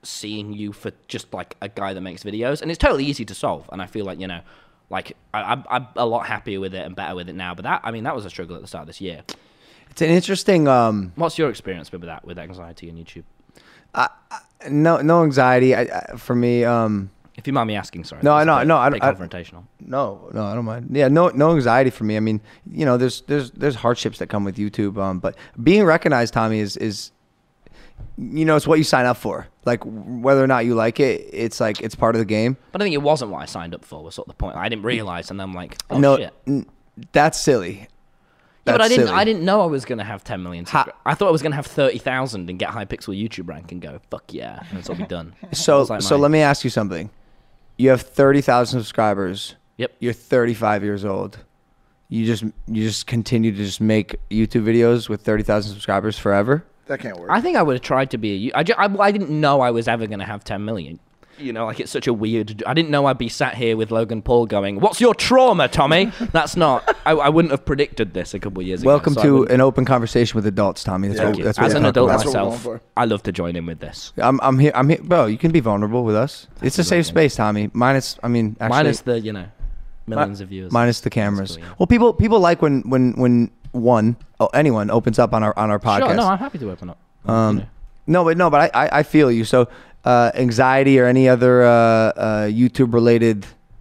seeing you for just like a guy that makes videos, and it's totally easy to solve. And I feel like, you know, like I, I'm, I'm a lot happier with it and better with it now. But that, I mean, that was a struggle at the start of this year. It's an interesting. Um, What's your experience with that, with anxiety and YouTube? I, I, no, no anxiety. I, I, for me, um, if you mind me asking, sorry. No, I know, no, I don't. I, confrontational. No, no, I don't mind. Yeah, no, no anxiety for me. I mean, you know, there's, there's, there's hardships that come with YouTube. Um, but being recognized, Tommy, is, is, you know, it's what you sign up for. Like whether or not you like it, it's like it's part of the game. But I think it wasn't what I signed up for. Was sort of the point. I didn't realize, and I'm like, oh no, shit. N- that's silly. Yeah, but I didn't. silly. I didn't know I was gonna have ten million. Ha- I thought I was gonna have thirty thousand and get Hypixel YouTube rank and go fuck yeah, and it's all be done. So, like so my- let me ask you something. You have thirty thousand subscribers. Yep. You're thirty-five years old. You just, you just continue to just make YouTube videos with thirty thousand subscribers forever. That can't work. I think I would have tried to be. A, I, ju- I, I didn't know I was ever gonna have ten million. You know, like it's such a weird. I didn't know I'd be sat here with Logan Paul going, "What's your trauma, Tommy?" That's not. I, I wouldn't have predicted this a couple of years ago. Welcome so I to wouldn't- an open conversation with adults, Tommy. That's Yeah. what, that's what As we're an talking adult about. That's what we're myself, going for. I love to join in with this. I'm, I'm here. I'm here, bro. You can be vulnerable with us. It's a safe space, Tommy. Minus, I mean, actually, Minus the, you know, millions of viewers. minus the cameras. cool, yeah. Well, people, people like when, when, when one, oh, anyone opens up on our, on our podcast. Sure, no, I'm happy to open up. Um, You know. No, but no, but I, I, I feel you. So, uh, anxiety or any other uh, uh, YouTube related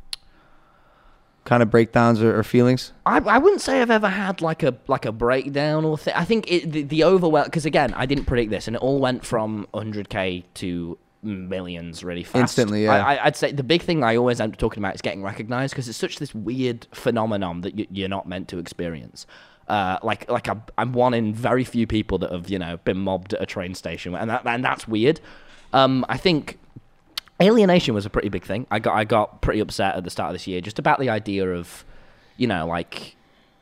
kind of breakdowns or, or feelings? I, I wouldn't say I've ever had like a like a breakdown or thing. I think it, the, the overwhelm, because again, I didn't predict this, and it all went from one hundred K to millions really fast. Instantly, yeah. I, I, I'd say the big thing I always end up talking about is getting recognized, because it's such this weird phenomenon that you, you're not meant to experience. Uh, like like I'm, I'm one in very few people that have, you know, been mobbed at a train station, and that and that's weird. Um, I think alienation was a pretty big thing. I got I got pretty upset at the start of this year just about the idea of, you know, like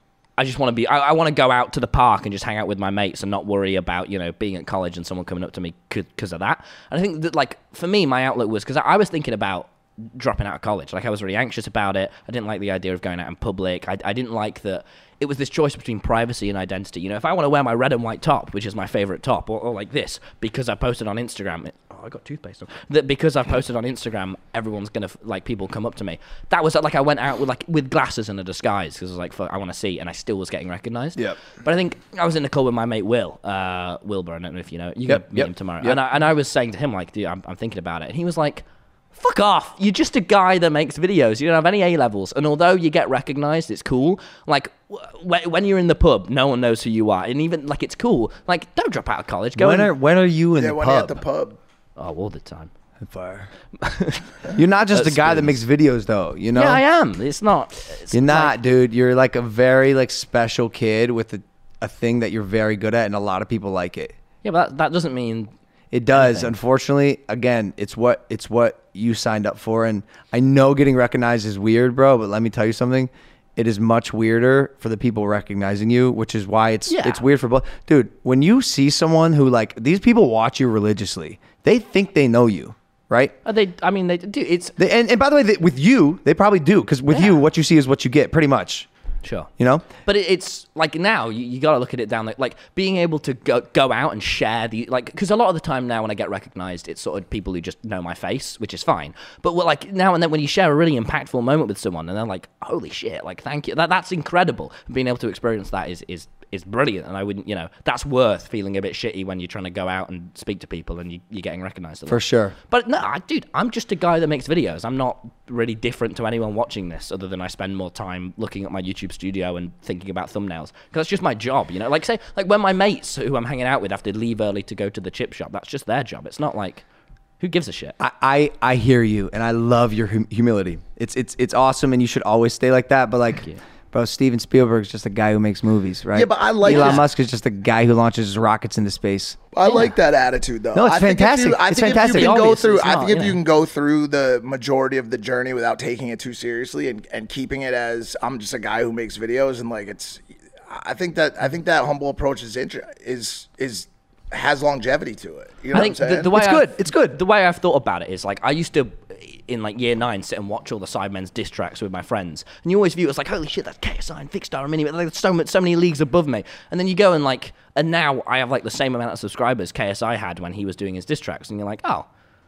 I just want to be I, I want to go out to the park and just hang out with my mates and not worry about, you know, being at college and someone coming up to me because of that. And I think that, like, for me, my outlook was because I, I was thinking about dropping out of college. Like, I was really anxious about it. I didn't like the idea of going out in public. I, I didn't like that it was this choice between privacy and identity. You know, if I want to wear my red and white top, which is my favorite top, or, or like this, because I posted on Instagram, it, oh, I got toothpaste on, that because I posted on Instagram, everyone's gonna, like, people come up to me. That was like, I went out with like with glasses and a disguise because I was like, fuck, I want to see, and I still was getting recognized. Yep. But I think I was in the call with my mate Will, uh, Wilbur. I don't know if you know, you Yep, can meet yep, him tomorrow. yep. And I, and I was saying to him, like, dude, I'm, I'm thinking about it, and he was like, fuck off, you're just a guy that makes videos, you don't have any A-levels, and although you get recognized, it's cool. Like, w- when you're in the pub, no one knows who you are, and even, like, it's cool. Like, don't drop out of college, go When and- are when are you in yeah, the when you're pub? at the pub. oh, all the time. Fire. You're not just a That's guy that spoons. makes videos, though. You know. Yeah, I am. It's not. It's You're not, like- dude. You're like a very like special kid with a, a thing that you're very good at, and a lot of people like it. Yeah, but that, that doesn't mean. It does. Anything. Unfortunately, again, it's what it's what you signed up for, and I know getting recognized is weird, bro. But let me tell you something. It is much weirder for the people recognizing you, which is why it's Yeah. it's weird for both. Dude, when you see someone who like these people watch you religiously, they think they know you, right? Are they? I mean, they do. It's They, and, and by the way, they, with you, they probably do, because with Yeah. you, what you see is what you get, pretty much. sure. You know? But it, it's like now you, you got to look at it down like, like being able to go go out and share the like, because a lot of the time now when I get recognized, it's sort of people who just know my face, which is fine. But what, like now and then when you share a really impactful moment with someone and they're like, holy shit, like thank you, that that's incredible. Being able to experience that is is is brilliant, and I wouldn't, you know, that's worth feeling a bit shitty when you're trying to go out and speak to people and you, you're getting recognized. A lot. For sure. But no, I, dude, I'm just a guy that makes videos. I'm not really different to anyone watching this, other than I spend more time looking at my YouTube studio and thinking about thumbnails, because that's just my job, you know. Like say, like when my mates who I'm hanging out with have to leave early to go to the chip shop, that's just their job. It's not like, who gives a shit? I, I, I hear you, and I love your hum- humility. It's it's it's awesome, and you should always stay like that. But like, you. bro, Steven Spielberg's just a guy who makes movies, right? Yeah, but I like Elon this- Musk is just a guy who launches rockets into space. I like that attitude, though. No, it's I think if fantastic. you- I It's think if fantastic. you can go Obvious, through, it's I not, think you if you know. can go through the majority of the journey without taking it too seriously and, and keeping it as I'm just a guy who makes videos and like it's, I think that I think that humble approach is inter- is is has longevity to it. You know I what think I'm saying? the, the way It's I've- good. It's good. The way I've thought about it is like I used to, in like year nine, sit and watch all the Sidemen's diss tracks with my friends, and you always view it as like, holy shit, that's K S I and Fixstar and Mini, like so much, so many leagues above me. And then you go and like, and now I have like the same amount of subscribers K S I had when he was doing his diss tracks, and you're like, oh,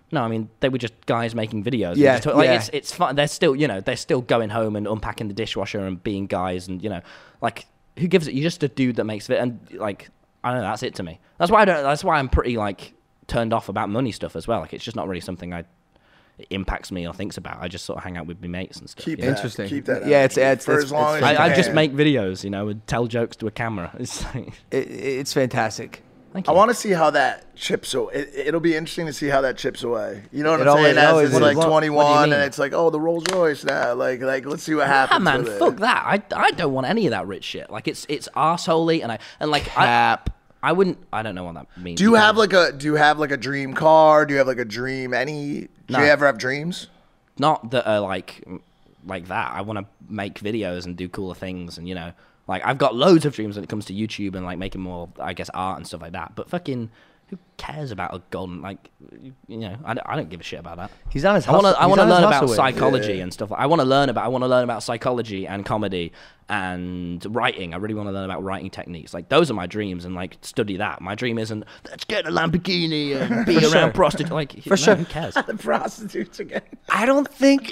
No, I mean they were just guys making videos. Yeah, Talk, like yeah. it's it's fun. They're still, you know, they're still going home and unpacking the dishwasher and being guys, and you know, like who gives it? You're just a dude that makes it, and like I don't know. That's it to me. That's why I don't. That's why I'm pretty like turned off about money stuff as well. Like it's just not really something I it impacts me or thinks about. I just sort of hang out with my mates and stuff. Keep you know? that. Interesting. Keep that. Yeah, it's- energy it's- for it's- as long it's as you I, I just can. make videos, you know, and tell jokes to a camera. It's like, It, it's fantastic. thank I you. want to see how that chips away. It, it'll be interesting to see how that chips away. You know what It I'm always- saying? it As always it's is. like What- what do you twenty-one, mean? and it's like, oh, the Rolls Royce now. Like, like let's see what happens. Ah, man, with it. fuck that. I, I don't want any of that rich shit. Like it's it's arseholey, and I and like Cap. I I wouldn't. I don't know what that means. Do you have because like a Do you have like a dream car? Do you have like a dream? Any? Do No. you ever have dreams? not that are like like that. I want to make videos and do cooler things, and you know, like I've got loads of dreams when it comes to YouTube and like making more, I guess, art and stuff like that. But fucking, who cares about a golden like, you know? I don't, I don't give a shit about that. He's on his I want to. hustle- I he's want to on his learn about hustle wave. psychology and stuff. I want to learn about. I want to learn about psychology and comedy and writing. I really want to learn about writing techniques. Like those are my dreams, and like study that. My dream isn't let's get a Lamborghini and be around prostitutes. Like For no, sure. Who cares? The prostitutes again. I don't think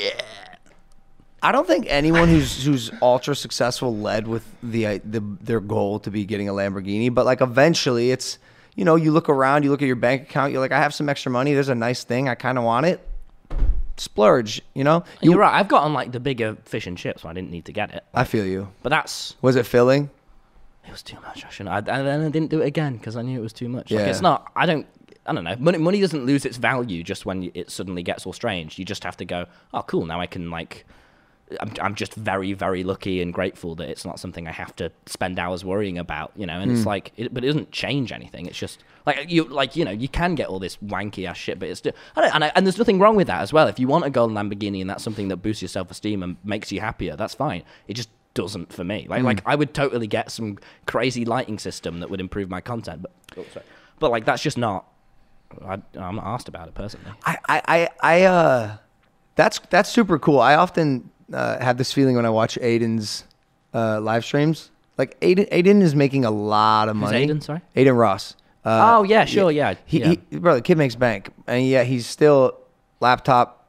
I don't think anyone who's who's ultra successful led with the, uh, the their goal to be getting a Lamborghini, but like eventually it's, you know, you look around, you look at your bank account, you're like, I have some extra money, there's a nice thing, I kind of want it. Splurge, you know? You, You're right. I've gotten like the bigger fish and chips, so I didn't need to get it. I feel you. But that's Was it filling? it was too much. I shouldn't. I, and then I didn't do it again because I knew it was too much. Like Yeah. it's not. I don't. I don't know. Money, money doesn't lose its value just when it suddenly gets all strange. You just have to go, oh, cool. Now I can like. I'm, I'm just very, very lucky and grateful that it's not something I have to spend hours worrying about, you know. And Hmm. it's like, it, but it doesn't change anything. It's just like you, like you know, you can get all this wanky ass shit, but it's still. I don't, and, I, and there's nothing wrong with that as well. If you want a golden Lamborghini and that's something that boosts your self esteem and makes you happier, that's fine. It just doesn't for me. Like, Hmm. like I would totally get some crazy lighting system that would improve my content, but oh, sorry. but like that's just not. I, I'm not asked about it personally. I, I, I, I uh, that's that's super cool. I often uh, have this feeling when I watch Aiden's uh, live streams. Like Aiden, Aiden is making a lot of Who's money. Aiden, sorry? Aiden Ross. Uh, Oh, yeah, sure, yeah, He, yeah. he, bro, the kid makes bank, and yeah, he's still laptop,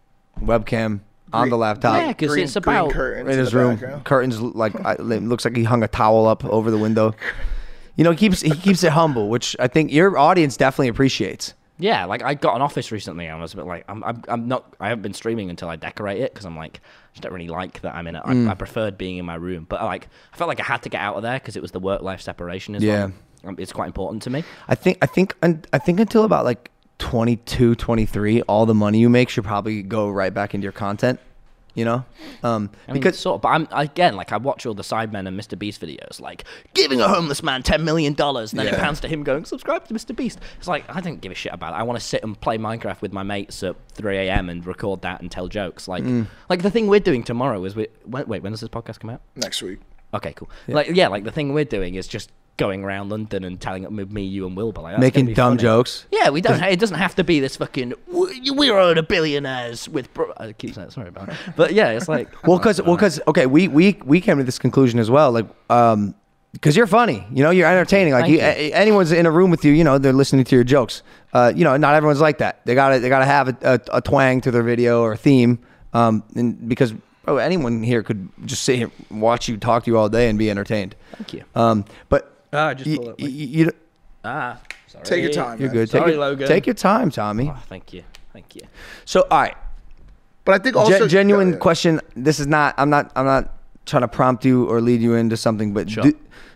webcam on the laptop. Yeah, 'cause Green- it's green about- curtains in his the room. background. Curtains like I, it looks like he hung a towel up over the window. You know, he keeps he keeps it humble, which I think your audience definitely appreciates. Yeah, like I got an office recently, and I was a bit like, I'm, I'm, I'm not, I haven't been streaming until I decorate it because I'm like, I just don't really like that I'm in it. Mm. I, I preferred being in my room, but I like, I felt like I had to get out of there because it was the work-life separation as Yeah. well. Um, it's quite important to me. I think I think un- I think until about like twenty-two, twenty-three, all the money you make should probably go right back into your content. You know, um, I mean, because sort of, but I'm again like I watch all the Sidemen and Mister Beast videos, like giving a homeless man ten million dollars, and then it Yeah. pans to him going, "Subscribe to Mister Beast." It's like I don't give a shit about it. I want to sit and play Minecraft with my mates at three a.m. and record that and tell jokes. Like, Mm. like the thing we're doing tomorrow is we wait, wait, when does this podcast come out? Next week. Okay, cool. Like, yeah, like the thing we're doing is just going around London and telling me, you, and Wilbur, like, that's making gonna be dumb funny. jokes. Yeah, we don't. It doesn't have to be this fucking. "We- We're all the billionaires with. Bro-" I keep saying, sorry about it, but yeah, it's like. Well, because well, because okay, we we we came to this conclusion as well. Like, um, because you're funny, you know, you're entertaining. Like, Thank you, you. a- anyone's in a room with you, you know, they're listening to your jokes. Uh, you know, not everyone's like that. They gotta they gotta have a, a, a twang to their video or theme. Um, and because bro, anyone here could just sit here, watch you, talk to you all day, and be entertained. Thank you. Um, but Ah, I just you, pulled up, you, like- you, Ah, sorry. Take your time. you're man. good. Sorry, take your, Logan. Take your time, Tommy. Oh, thank you, thank you. So, all right. But I think Gen- also genuine yeah, yeah. question. This is not. I'm not. I'm not trying to prompt you or lead you into something. But Sure. do,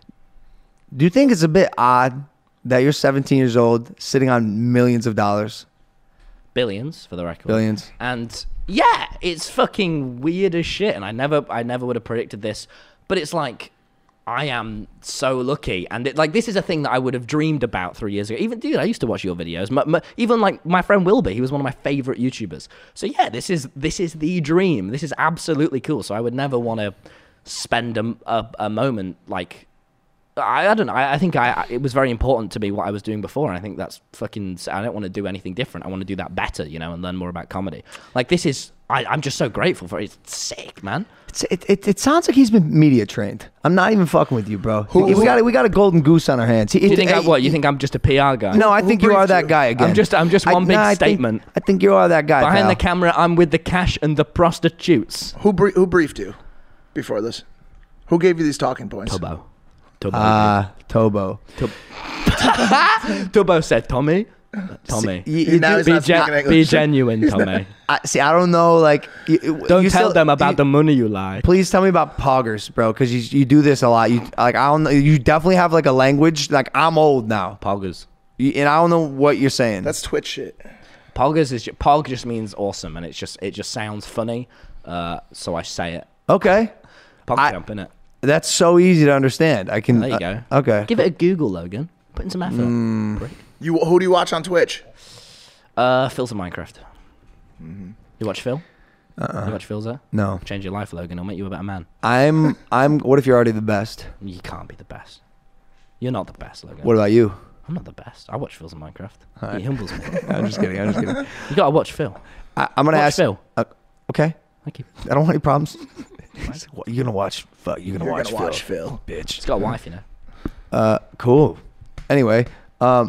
do you think it's a bit odd that you're seventeen years old, sitting on millions of dollars, Billions for the record. billions? And yeah, it's fucking weird as shit. And I never, I never would have predicted this. But it's like, I am so lucky, and it, like this is a thing that I would have dreamed about three years ago. Even dude, I used to watch your videos. My, my, even like my friend Wilbur, he was one of my favorite YouTubers. So yeah, this is this is the dream. This is absolutely cool. So I would never want to spend a, a, a moment like. I, I don't know. I, I think I, I it was very important to me what I was doing before, and I think that's fucking. I don't want to do anything different. I want to do that better, you know, and learn more about comedy. Like this is. I, I'm just so grateful for it. It's sick, man. It's, it, it it sounds like he's been media trained. I'm not even fucking with you, bro. Who- we who- got we got a golden goose on our hands. He, Do you think I, hey, what? You think I'm just a P R guy? No, I Who think you are briefed that you? guy again. I'm just I'm just I- one big nah, I think- statement. I think you are that guy. Behind pal. the camera, I'm with the cash and the prostitutes. Who brie- who briefed you before this? Who gave you these talking points? Tubbo. Tubbo. Ah, Tobo. Tub- Tubbo said, Tommy. Tommy. You- you Now do- he's be, not gen- speaking be English. genuine, Tommy. I, see, I don't know. Like, you, Don't you tell still- them about you- the money you like. Please tell me about poggers, bro, because you you do this a lot. You like I don't know. You definitely have like a language. Like I'm old now, Poggers. You- and I don't know what you're saying. That's Twitch shit. Poggers is ju- Pog just means awesome, and it's just it just sounds funny. Uh, so I say it. okay. Pog I- jump in it. That's so easy to understand. I can. There you uh, go. okay. Give it a Google, Logan. Put in some effort. Mm. Prick. You who do you watch on Twitch? Uh, Phil's of Minecraft. You watch Phil? Uh-uh. You watch Phil's there? No, Change your life, Logan. It'll make you a better man. I'm. I'm. What if you're already the best? You can't be the best. You're not the best, Logan. What about you? I'm not the best. I watch Phil's of Minecraft. Alright. He humbles me. I'm just kidding. I'm just kidding. You gotta watch Phil. I, I'm gonna Watch ask Phil. Uh, okay. Thank you. I don't want any problems. What, you're gonna watch. Fuck. You're gonna You're watch. gonna watch Phil, Phil. bitch. He's got a wife, you know. Uh, cool. Anyway, um,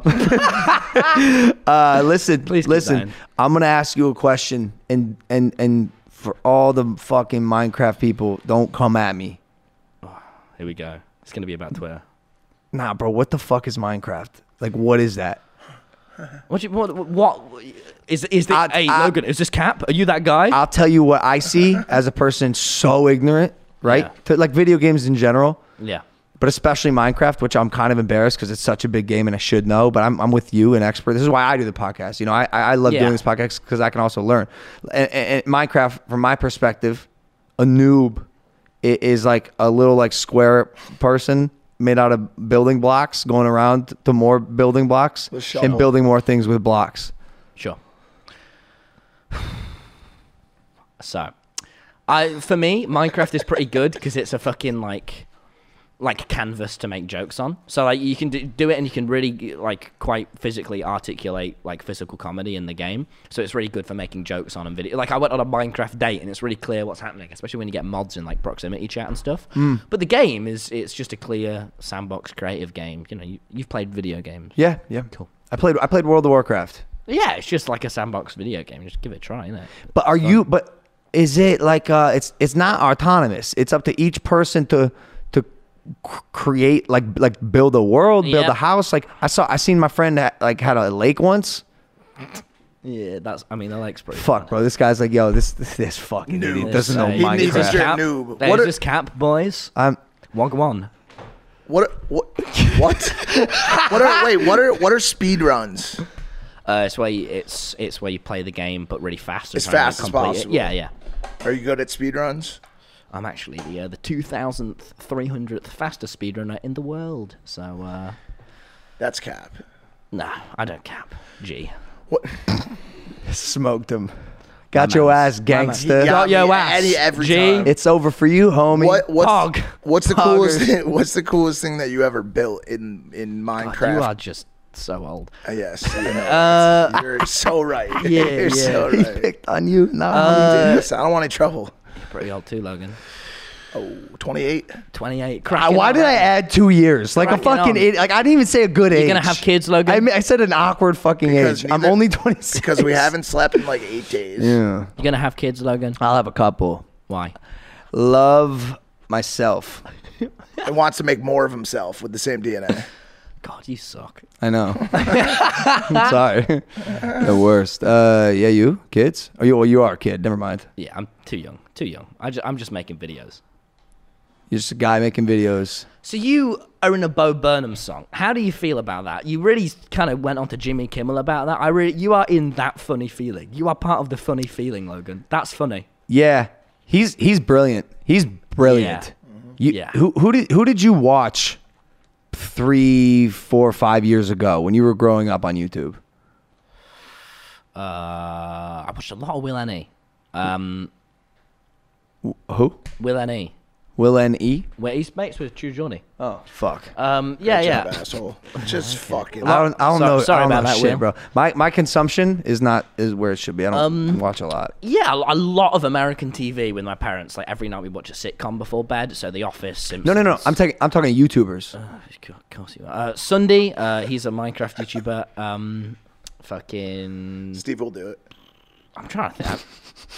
uh, listen, Please keep listen. going. I'm gonna ask you a question, and and and for all the fucking Minecraft people, don't come at me. Here we go. It's gonna be about Twitter. Nah, bro. What the fuck is Minecraft? Like, what is that? What? You, what? What? Is is the? I- hey, I- Logan, is this Cap? Are you that guy? I'll tell you what I see as a person so ignorant, right? Yeah. To, like video games in general, yeah. but especially Minecraft, which I'm kind of embarrassed because it's such a big game and I should know. But I'm I'm with you, an expert. This is why I do the podcast. You know, I I I love Yeah. doing this podcast because I can also learn. And, and, and Minecraft, from my perspective, a noob i- is like a little like square person made out of building blocks, going around to more building blocks The shovel. and building more things with blocks. Sure. So, I for me, Minecraft is pretty good because it's a fucking like, like canvas to make jokes on. So like you can do, do it and you can really like quite physically articulate like physical comedy in the game. So it's really good for making jokes on and video. Like I went on a Minecraft date and it's really clear what's happening, especially when you get mods in like proximity chat and stuff. Mm. But the game is it's just a clear sandbox creative game. You know, you, you've played video games. Yeah, yeah. Cool. I played I played World of Warcraft. Yeah, it's just like a sandbox video game. Just give it a try, innit? But are you? But is it like uh? It's it's not autonomous. It's up to each person to to c- create like like build a world, build Yep. a house. Like I saw, I seen my friend that like had a lake once. Yeah, that's. I mean, the lake's pretty. Fuck, bro. This guy's like, yo, this this fucking Noob. idiot doesn't know He needs Is this Mister Minecraft. cap? Noob. Hey, What is are- this cap, boys? Um, One one. What? What? What? what are? Wait. What are? What are speed runs? Uh, it's where you, it's it's where you play the game, but really fast. and As try and fast as complete it. possible. Yeah, yeah. Are you good at speed runs? I'm actually the uh, the two thousand three hundredth fastest speedrunner in the world. So, uh, That's cap. nah, I don't cap. G. What? smoked him. Got My your man's- ass, my man. gangster. He got Got your me ass, any- every G. time. It's over for you, homie. What? What's, Pog. what's the Poggers. coolest? Thing, what's the coolest thing that you ever built in in God, Minecraft? you are just so old. Uh, yes. You know, Uh, you're so right. yeah, you're yeah. so He right. picked on you. No, Uh, Listen, I don't want any trouble. You're pretty old too, Logan. Oh, twenty-eight. twenty-eight. Uh, cracking why on. did I add two years? Like a Cracking fucking on. idiot. Like I didn't even say a good age. You're gonna have kids, Logan? I, mean, I said an awkward fucking Because age. I'm neither- only twenty-six. Because we haven't slept in like eight days. Yeah. You're gonna have kids, Logan? I'll have a couple. Why? Love myself. And wants to make more of himself with the same D N A. God, you suck. I know. I'm sorry. The worst. Uh, yeah, you kids? Oh, you? Well, you are a kid. Never mind. Yeah, I'm too young. Too young. I ju- I'm just making videos. You're just a guy making videos. So you are in a Bo Burnham song. How do you feel about that? You really kind of went on to Jimmy Kimmel about that. I really, you are in that funny feeling. You are part of the funny feeling, Logan. That's funny. Yeah, he's he's brilliant. He's brilliant. You, Yeah. Who who did who did you watch three, four, five years ago when you were growing up on YouTube? Uh, I watched a lot of Will N E. Um, Who? Will N E. Will N E? Where he's mates with True Johnny. Oh fuck. Um, yeah, Good yeah. job, asshole. Just fucking. I don't. I don't So- know. sorry I don't about know that, shit, Will. bro. My my consumption is not is where it should be. I don't Um, watch a lot. Yeah, a a lot of American T V with my parents. Like every night we watch a sitcom before bed. So The Office, Simpsons. No, no, no. I'm talking. I'm talking YouTubers. Of course you are. Uh, Sunday, uh, he's a Minecraft YouTuber. Um, fucking. Steve will do it. I'm trying to think.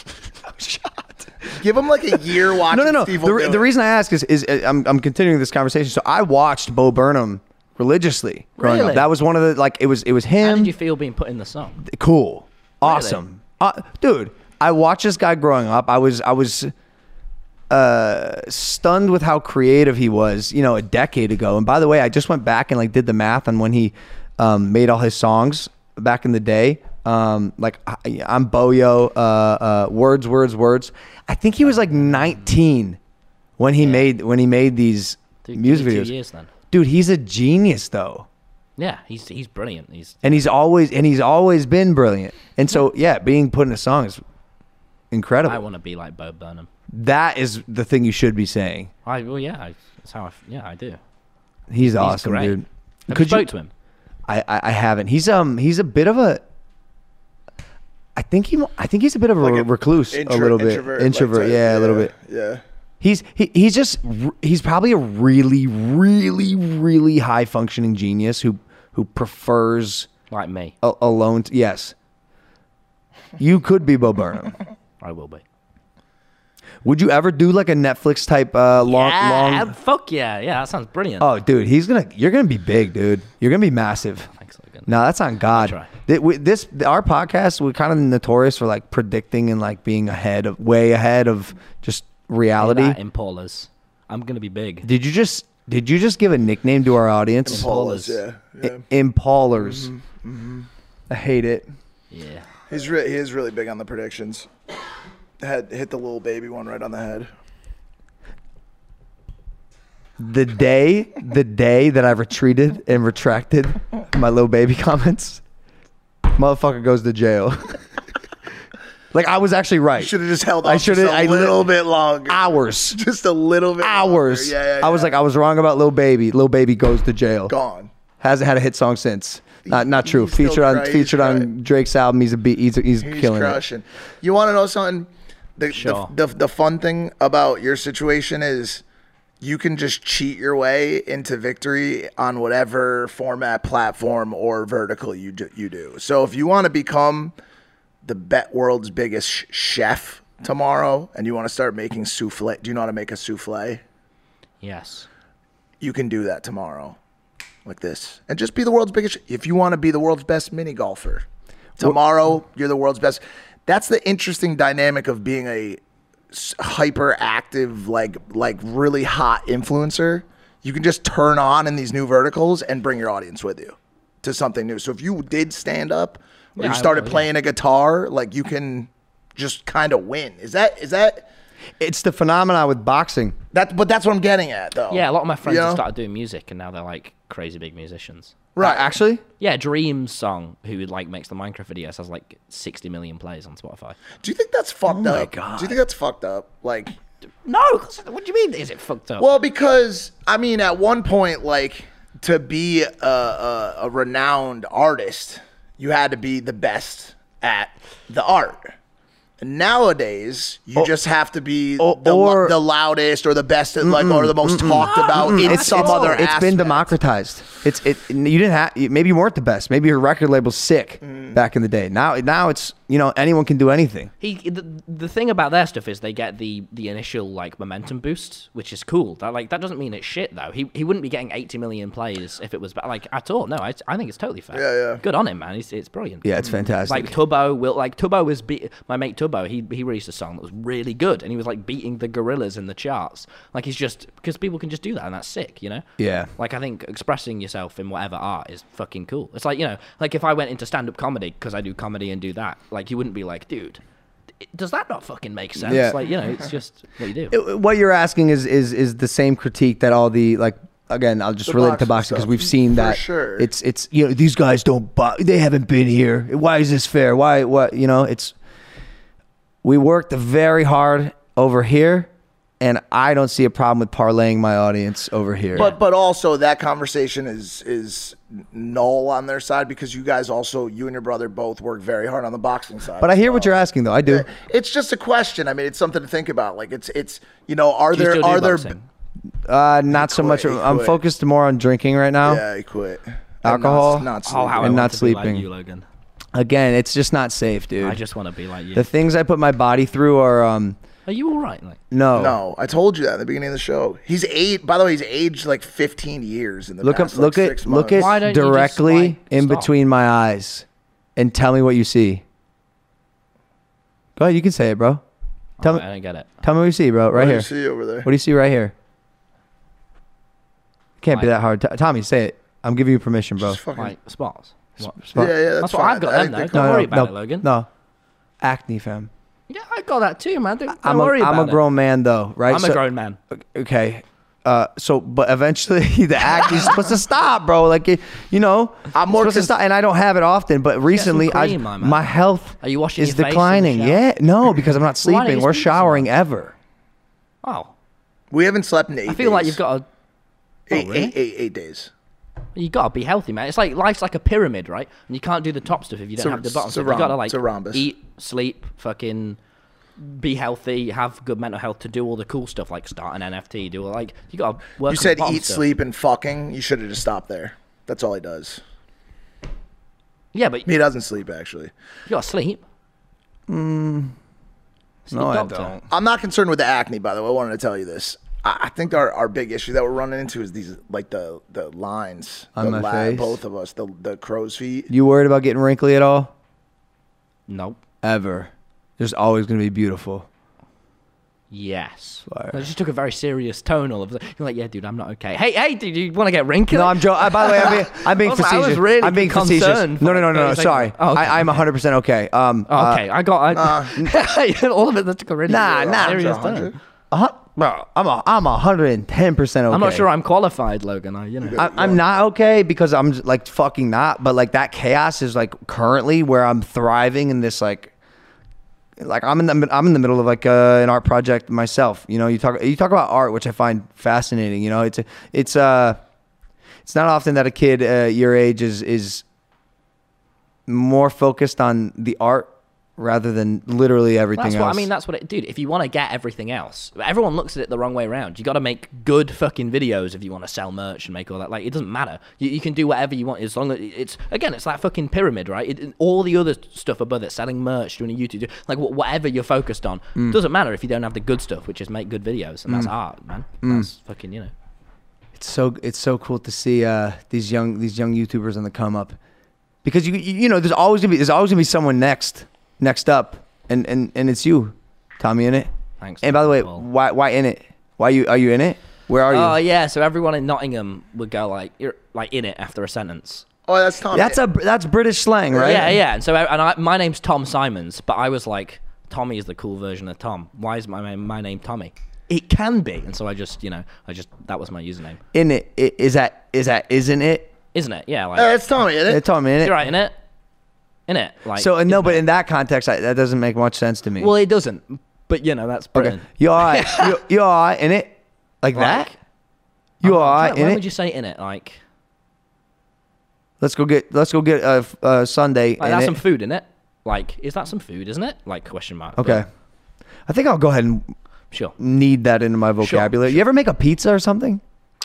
Give him like a year watching. No, no, no. Steve The, will re- do the it. reason I ask is, is uh, I'm, I'm continuing this conversation. So I watched Bo Burnham religiously growing Really? up. That was one of the like. It was it was How him. did you feel being put in the song? Cool, awesome, uh, dude. I watched this guy growing up. I was I was uh, stunned with how creative he was. You know, a decade ago. And by the way, I just went back and like did the math on when he um, made all his songs back in the day. Um, like I, I'm Boyo, uh, uh, words, words, words. I think he was like nineteen when he made when he made these Dude, music give me videos. Two years then. Dude, he's a genius though. Yeah, he's he's brilliant. He's And he's always and he's always been brilliant. And so yeah, being put in a song is incredible. I want to be like Bo Burnham. That is the thing you should be saying. I well yeah, I, that's how I f- yeah I do. He's, awesome, great. dude. Have Could you you- spoke to him? I, I I haven't. He's um he's a bit of a. I think he I think he's a bit of a Like a recluse Intro- a little bit introvert, introvert like type, yeah, a little bit. Yeah. He's he, he's just r- he's probably a really really really high functioning genius who who prefers Like me, a, alone. T- yes, you could be Bo Burnham. I will be. Would you ever do like a Netflix type uh, long yeah, long? fuck yeah, yeah. That sounds brilliant. Oh, dude, he's gonna you're gonna be big, dude. You're gonna be massive. Thanks, Logan. No, that's on God. try. Th- we- This our podcast, we're kind of notorious for like predicting and like being ahead of way ahead of just reality. That Impalas. I'm gonna be big. Did you just did you just give a nickname to our audience? Paula's, yeah. yeah. I- Impalers. I hate it. Yeah. He's re- he is really big on the predictions. Had hit the little baby one right on the head. The day, the day that I retreated and retracted my little baby comments, motherfucker goes to jail. Like I was actually right. Should have just held I on shoulda- just a I lit- little bit longer. Hours. Just a little bit Hours. longer. Yeah, yeah, I was yeah. like, I was wrong about Lil Baby. Lil Baby goes to jail. gone. Hasn't had a hit song since. Not not true. He's still Featured on cry- he's featured on crying. Drake's album. He's a beat. He's he's, He's killing it. crushing. You want to know something? The, Sure. the, the the fun thing about your situation is you can just cheat your way into victory on whatever format, platform, or vertical you do, you do. So if you want to become the bet world's biggest sh- chef tomorrow, and you want to start making souffle, do you know how to make a souffle? Yes. You can do that tomorrow, like this, and just be the world's biggest. If you want to be the world's best mini golfer, tomorrow you're the world's best. That's the interesting dynamic of being a s- hyperactive, like like really hot influencer. You can just turn on in these new verticals and bring your audience with you to something new. So if you did stand up or Yeah, you I started will, yeah. playing a guitar, like you can just kind of win. Is that is that It's the phenomenon with boxing. that? But that's what I'm getting at, though. Yeah, a lot of my friends You have know? started doing music, and now they're like crazy big musicians. Right. Uh, actually, Yeah, Dream's song, who like makes the Minecraft videos, has like sixty million plays on Spotify. Do you think that's fucked my up? God. Do you think that's fucked up? Like, No, what do you mean? Is it fucked up? well, because I mean, at one point, like to be a, a, a renowned artist, you had to be the best at the art. Nowadays, you just have to be or- the, lo- or- the loudest or the best, at, like, or the most talked about in it's some it's, other. it's been aspect. democratized. It's it. You didn't have. Maybe you weren't the best. Maybe your record label's sick Mm. back in the day. Now now it's you know anyone can do anything. He the, the thing about their stuff is they get the the initial like momentum boost, which is cool. That like that doesn't mean it's shit though. He he wouldn't be getting eighty million plays if it was ba- like at all. No, I, I think it's totally fair. Yeah, yeah. Good on him, man. It's it's brilliant. Yeah, it's fantastic. Like Tubbo will like Tubbo was beat my mate Tubbo. He he released a song that was really good, and he was like beating the gorillas in the charts. Like he's just because people can just do that, and that's sick, you know. Yeah. Like I think expressing yourself in whatever art is fucking cool. It's like you know, like if I went into stand up comedy because I do comedy and do that, like you wouldn't be like, dude, does that not fucking make sense? Yeah. Like you know, it's just what you do. It- what you're asking is is is the same critique that all the like. Again, I'll just The relate it to boxing boxing because stuff. we've seen For that. sure. It's it's you know these guys don't bo- they haven't been here. Why is this fair? Why what you know it's. We worked very hard over here, and I don't see a problem with parlaying my audience over here. But but also that conversation is is null on their side because you guys also, you and your brother both work very hard on the boxing side. But I as hear well. what you're asking, though. I do. It's just a question. I mean, it's something to think about. Like it's it's you know, are Do you there still do are there boxing? Uh, not He so much. quit, he I'm quit. focused more on drinking right now. yeah, he quit. And Alcohol? not, not Oh, sleeping. how I And want not to be like sleeping. you, Logan. Again, it's just not safe, dude. I just want to be like you. the things I put my body through are um Are you all right? Like, no. No, I told you that at the beginning of the show. He's eight. By the way, he's aged like fifteen years in the Look past up. Look like, at. six Look months. Why at don't you just, directly like, in stop? between my eyes, and tell me what you see. Go ahead. You can say it, bro. Tell oh, me. I don't get it. Tell me what you see, bro. Right What do here. you see over there? What do you see right here? Can't be Like- that hard. T- Tommy, say it. I'm giving you permission, bro. Just fucking, Like spots. What? Spot- yeah, yeah, that's, That's what fine. I've got I them, think though. they- Don't worry about no, it, Logan. No, acne, fam. Yeah, I got that too, man. Don't, don't I'm a, worry about I'm a it. grown man, though, right? I'm So- a grown man. Okay. Uh, so, but eventually the acne's supposed to stop, bro. Like, it, you know, I'm more supposed to cons- stop, and I don't have it often. But recently, I cream, my man. my health Are you washing is your face in the declining. shower? Yeah, no, because I'm not Why don't sleeping you or sleep so showering much? ever. Oh, We haven't slept in eight I feel like days. you've got to. eight, Oh, really? eight, eight, eight days. You got to be healthy, man. It's like life's like a pyramid, right? And you can't do the top stuff if you don't It's a- have the bottom it's a stuff. You got to rhomb- like it's a rhombus. eat, sleep, fucking be healthy, have good mental health to do all the cool stuff like start an N F T, do all, like you got to work. You on said the bottom eat, stuff. sleep, and fucking. You should have just stopped there. That's all he does. Yeah, but He you doesn't sleep, actually. got to sleep. Mm. Sleep No, I doctor. don't. I'm not concerned with the acne, by the way. I wanted to tell you this. I, I think our, our big issue that we're running into is these, like, the, the lines. On the my face? Both of us. The, the crow's feet. You worried about getting wrinkly at all? Nope. Ever? There's always gonna be beautiful. Yes. Fire. I just took a very serious tone. All of a sudden. You're like, yeah, dude, I'm not okay. Hey, hey, dude, you want to get wrinkly? No, I'm joking. By the way, I'm being, I'm being I was like- I facetious. was really I'm being facetious. concerned No, no, no, for no, no. a second. Sorry. Oh, okay. I, I'm one hundred percent okay. Um, Oh, okay, I got I, all of it. That took a really Nah, nah, serious I'm sure turn. Uh, uh, bro, I'm a, I'm one hundred ten percent okay. I'm not sure I'm qualified, Logan. I, you know. I, I'm not okay because I'm j- like fucking not. But like that chaos is like currently where I'm thriving in this like, like I'm in the I'm in the middle of like uh, an art project myself. You know, you talk you talk about art, which I find fascinating. You know, it's a, it's uh it's not often that a kid uh, your age is is more focused on the art rather than literally everything That's else. what I mean. That's what it, dude. If you want to get everything else, everyone looks at it the wrong way around. You got to make good fucking videos if you want to sell merch and make all that. Like, it doesn't matter. You, you can do whatever you want as long as it's again. It's like fucking pyramid, right? It, it- all the other stuff above it, selling merch, doing a YouTube, like wh- whatever you're focused on, Mm. doesn't matter if you don't have the good stuff, which is make good videos, and that's art, man. Mm. That's fucking you know. It's so it's so cool to see uh, these young these young YouTubers on the come up, because you you, you know there's always gonna be there's always gonna be someone next next up, and and, and it's you, Tommy, in it. Thanks. And by the way, Well- why why in it? Why you are you in it? Where are you? Oh yeah, so everyone in Nottingham would go like, you're like in it after a sentence. Oh, that's Tom. That's a that's British slang, right? Yeah, yeah. And so, and I, my name's Tom Simons, but I was like, Tommy is the cool version of Tom. Why is my name, my name Tommy? It can be, and so I just, you know, I just that was my username, In it I- is that is that isn't it? isn't it? Yeah, like Uh, it's Tommy, isn't Uh, it? Tommy, in it. you're right in it, in it. Like So uh, no, isn't but it? in that context, I, that doesn't make much sense to me. well, it doesn't. But you know, that's okay, Britain. you all right? you you all right in it? Like, that? Like, You I'm all trying- right in When it? would you say in it? Like, Let's go get let's go get a uh, uh, Sunday. like in that's it. some food in it. Like, is that some food? Isn't it? Like question mark. but Okay. I think I'll go ahead and sure. need that into my vocabulary. You ever make a pizza or something?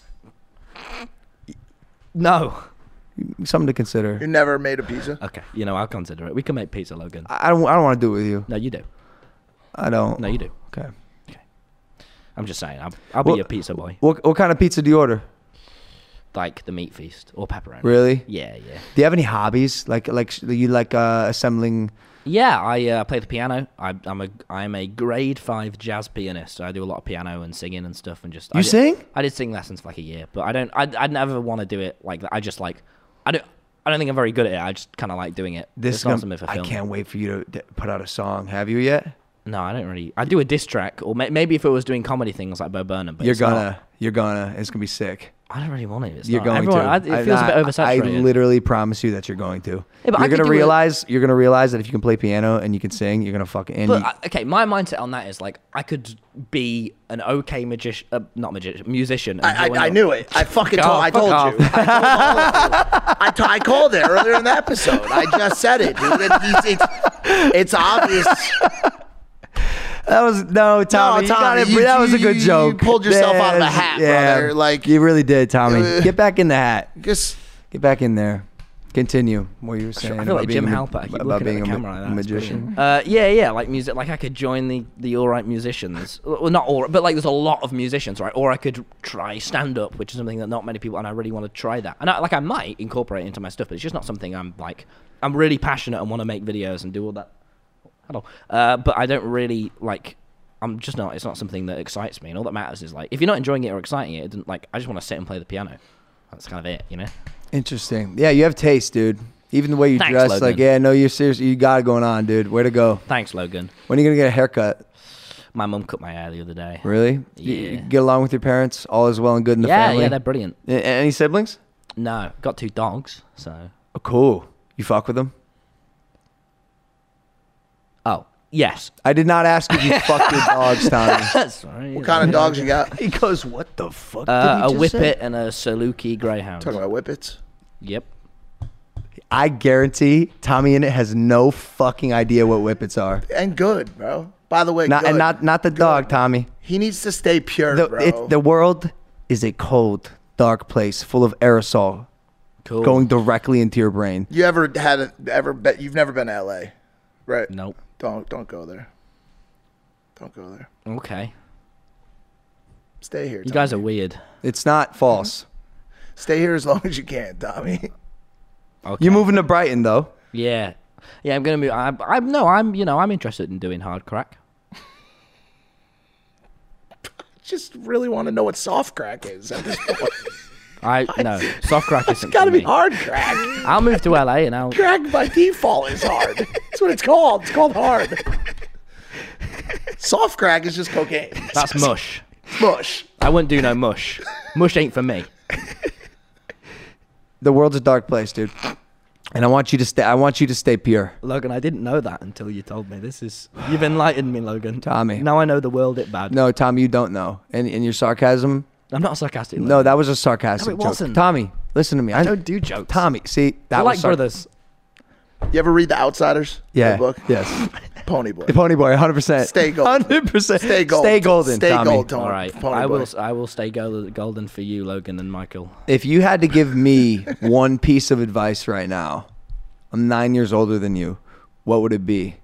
No. Something to consider. You never made a pizza? Okay. You know, I'll consider it. We can make pizza, Logan. I I don't. I don't want to do it with you. No, you do. I don't. No, you do. Okay. I'm just saying. I'll, I'll be Well- your pizza boy. What What kind of pizza do you order? Like the meat feast or pepperoni. Really? Yeah, yeah. Do you have any hobbies? Like like sh- you like uh, assembling? Yeah, I uh, play the piano. I, I'm a I'm a grade five jazz pianist. I do a lot of piano and singing and stuff, and just You I did- sing? I did sing lessons for like a year, but I don't. I I never want to do it like that. I just like I don't. I don't think I'm very good at it. I just kind of like doing it. This It's is not gonna- something for I film. can't wait for you to d- put out a song. Have you yet? No, I don't really. I do a diss track, or may, maybe if it was doing comedy things like Bo Burnham. But You're it's not. gonna. You're gonna. It's gonna be sick. I don't really want to. It's You're not. going Everyone, to. I, it I- feels a bit I- oversaturated. I literally promise you that you're going to. Yeah, but I you're could gonna do it- realize. You're gonna realize that if you can play piano and you can sing, you're gonna fucking. And But you, I, okay, my mindset on that is like I could be an okay magician, uh, not magician, musician. and I, join I, I up- knew it. I fucking Fuck told. off, I fuck told off. you. I, told all of you. I, t- I called it earlier in the episode. I just said it, dude. It, it's, it's, it's obvious. that was no, Tommy. you Tommy, got it, you- that was a good you- joke. you pulled yourself out of the Yes, hat, yeah, brother. Like- you really did, Tommy. Uh, Get back in the hat. Just Get back in there. Continue what you were saying. I feel like about Jim being a- Halpert. I keep about looking being at the a camera ma- like that. It's magician. brilliant. Uh, yeah, yeah, like music. Like I could join the the all right musicians. Well, not all, but like there's a lot of musicians, right? Or I could try stand up, which is something that not many people, and I really want to try that. And I, like I might incorporate it into my stuff, but it's just not something I'm like. I'm really passionate and want to make videos and do all that. Hello, uh, but I don't really like. I'm just not. It's not something that excites me. And all that matters is like if you're not enjoying it or exciting it, it doesn't, like I just want to sit and play the piano. That's kind of it, you know. Interesting. Yeah, you have taste, dude. Even the way you Thanks, dress, Logan. like, yeah, no, you're serious. You got it going on, dude. Way to go. Thanks, Logan. When are you gonna get a haircut? My mum cut my hair the other day. Really? You- Yeah. you get along with your parents? All is well and good in the Yeah, family? yeah, they're brilliant. A- Any siblings? No, got two dogs, so. Oh, cool. You fuck with them? Oh, yes. I did not ask if you fucked your dogs, Tommy. That's right. what kind of dogs you got? He goes, what the fuck Uh, a did you just say? Whippet and a Saluki Greyhound. Talking about whippets. Yep. I guarantee Tommy in it has no fucking idea what whippets are. And good, bro. By the way, Not, good. and not not the dog, Tommy. He needs to stay pure, The, bro. it, the world is a cold, dark place full of aerosol Cool. going directly into your brain. you ever had a, ever bet? You've never been to L A, right? Nope. Don't don't go there. Don't go there. Okay. Stay here. You guys are weird. It's not false. Stay here as long as you can, Tommy. Okay. You're moving to Brighton, though. Yeah. Yeah, I'm gonna move. I'm, I'm no, I'm. You know, I'm interested in doing hard crack. Just really want to know what soft crack is at this point. I no soft crack It's isn't got to for be me. hard crack. I'll move to L A and I'll. Crack by default is hard. That's what it's called. It's called hard. Soft crack is just cocaine. That's mush. Mush. I wouldn't do no mush. Mush ain't for me. The world's a dark place, dude. And I want you to stay. I want you to stay pure, Logan, I didn't know that until you told me. This is you've enlightened me, Logan. Tommy. Now I know the world it bad. No, Tommy, you don't know. And in your sarcasm, I'm not sarcastic. no, Logan. that was a sarcastic No, it joke. wasn't. Tommy, listen to me. I don't do jokes. Tommy, see that We're was like sar- brothers. You ever read The Outsiders? Yeah. The book? Yes. Pony Boy. The Pony Boy, one hundred percent. Stay golden. one hundred percent. Stay golden. Stay golden. Stay Tommy. gold, Tony. All right, Pony I Boy. will. I will stay gol- golden for you, Logan and Michael. If you had to give me one piece of advice right now, I'm nine years older than you. What would it be?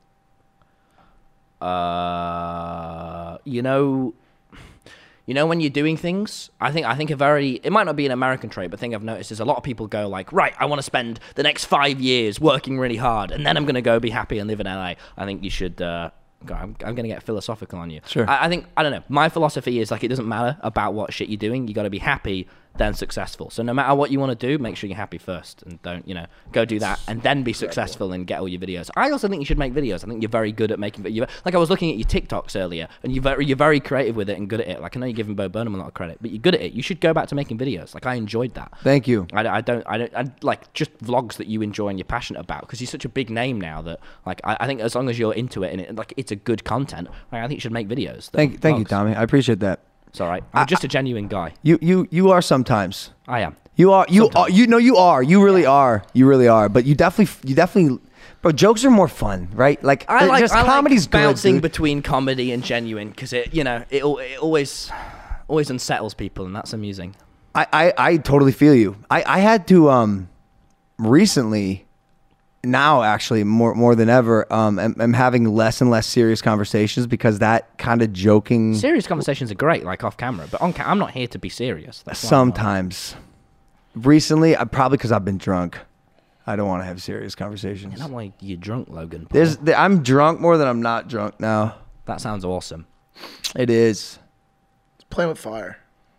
Uh, you know, you know when you're doing things, I think I think a very it might not be an American trait, but thing I've noticed is a lot of people go like, right, I want to spend the next five years working really hard, and then I'm gonna go be happy and live in L A. I think you should. Uh, God, I'm, I'm gonna get philosophical on you. Sure. I, I think I don't know. My philosophy is like it doesn't matter about what shit you're doing. You got to be happy, then successful. So no matter what you want to do, make sure you're happy first, and don't you know go do that, and then be successful and get all your videos. I also think you should make videos. I think you're very good at making videos. Like I was looking at your TikToks earlier, and you're very you're very creative with it and good at it. Like I know you're giving Bo Burnham a lot of credit, but you're good at it. You should go back to making videos. Like I enjoyed that. Thank you. I, I don't, I don't, I like just vlogs that you enjoy and you're passionate about because you're such a big name now that, like, I, I think as long as you're into it and it, like, it's a good content, like, I think you should make videos. that Thank, are thank you, vlogs. Tommy. I appreciate that. It's all right. I'm just a genuine guy. You, you, you are sometimes. I am. You are. You are. Sometimes. You know. You are. You really are. You really are. But you definitely. You definitely. Bro, jokes are more fun, right? Like, I like, just I like comedy's bouncing good, dude. between comedy and genuine because it, you know, it, al- it always, always unsettles people and that's amusing. I, I, I totally feel you. I, I had to um recently, now actually more more than ever, um, am, am having less and less serious conversations because that kind of joking Serious conversations are great, like off camera, but on ca- I'm not here to be serious. That's why I'm not. sometimes. Recently, I probably because I've been drunk. I don't want to have serious conversations. Not like you're drunk, Logan. Paul. There's, there, I'm drunk more than I'm not drunk now. That sounds awesome. It is. Playing with fire.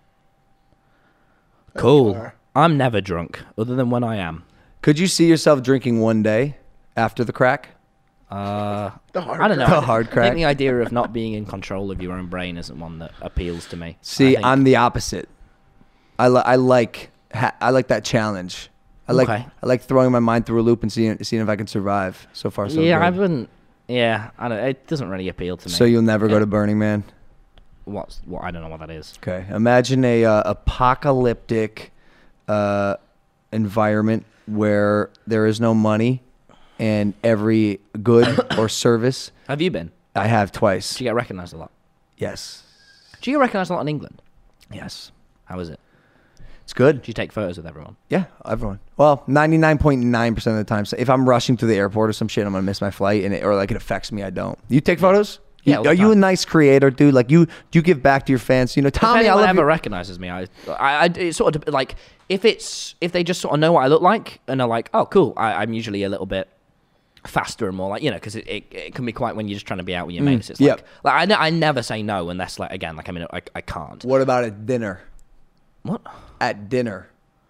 Cool. fire. I'm never drunk, other than when I am. Could you see yourself drinking one day after the crack? Uh, The hard I don't know. The I- hard I crack. think the idea of not being in control of your own brain isn't one that appeals to me. See, I think- I'm the opposite. I, li- I like ha- I like that challenge. I like Okay. I like throwing my mind through a loop and seeing seeing if I can survive. So far, so yeah, good. I wouldn't. Yeah, I don't. It doesn't really appeal to me. So you'll never go Yeah. to Burning Man. What's what? I don't know what that is. Okay. Imagine a uh, apocalyptic uh, environment where there is no money and every good or service. Have you been? I have twice. Do you get recognised a lot? Yes. Do you get recognised a lot in England? Yes. How is it? It's good. Do you take photos with everyone? Yeah, everyone. Well, ninety-nine point nine percent of the time. So if I'm rushing to the airport or some shit, I'm gonna miss my flight, and it, or like it affects me. I don't. You take photos? Yeah, You- all the are you a time. nice creator, dude? Like you, do you give back to your fans? You know, If Tommy, I anyone love ever you. recognises me, I, I, I, it's sort of like if it's if they just sort of know what I look like and are like, oh, cool. I, I'm usually a little bit faster and more like you know because it, it, it can be quite when you're just trying to be out with your mates. It's yep. like like I, ne- I never say no unless like again like I mean I, I can't. What about at dinner? What? At dinner.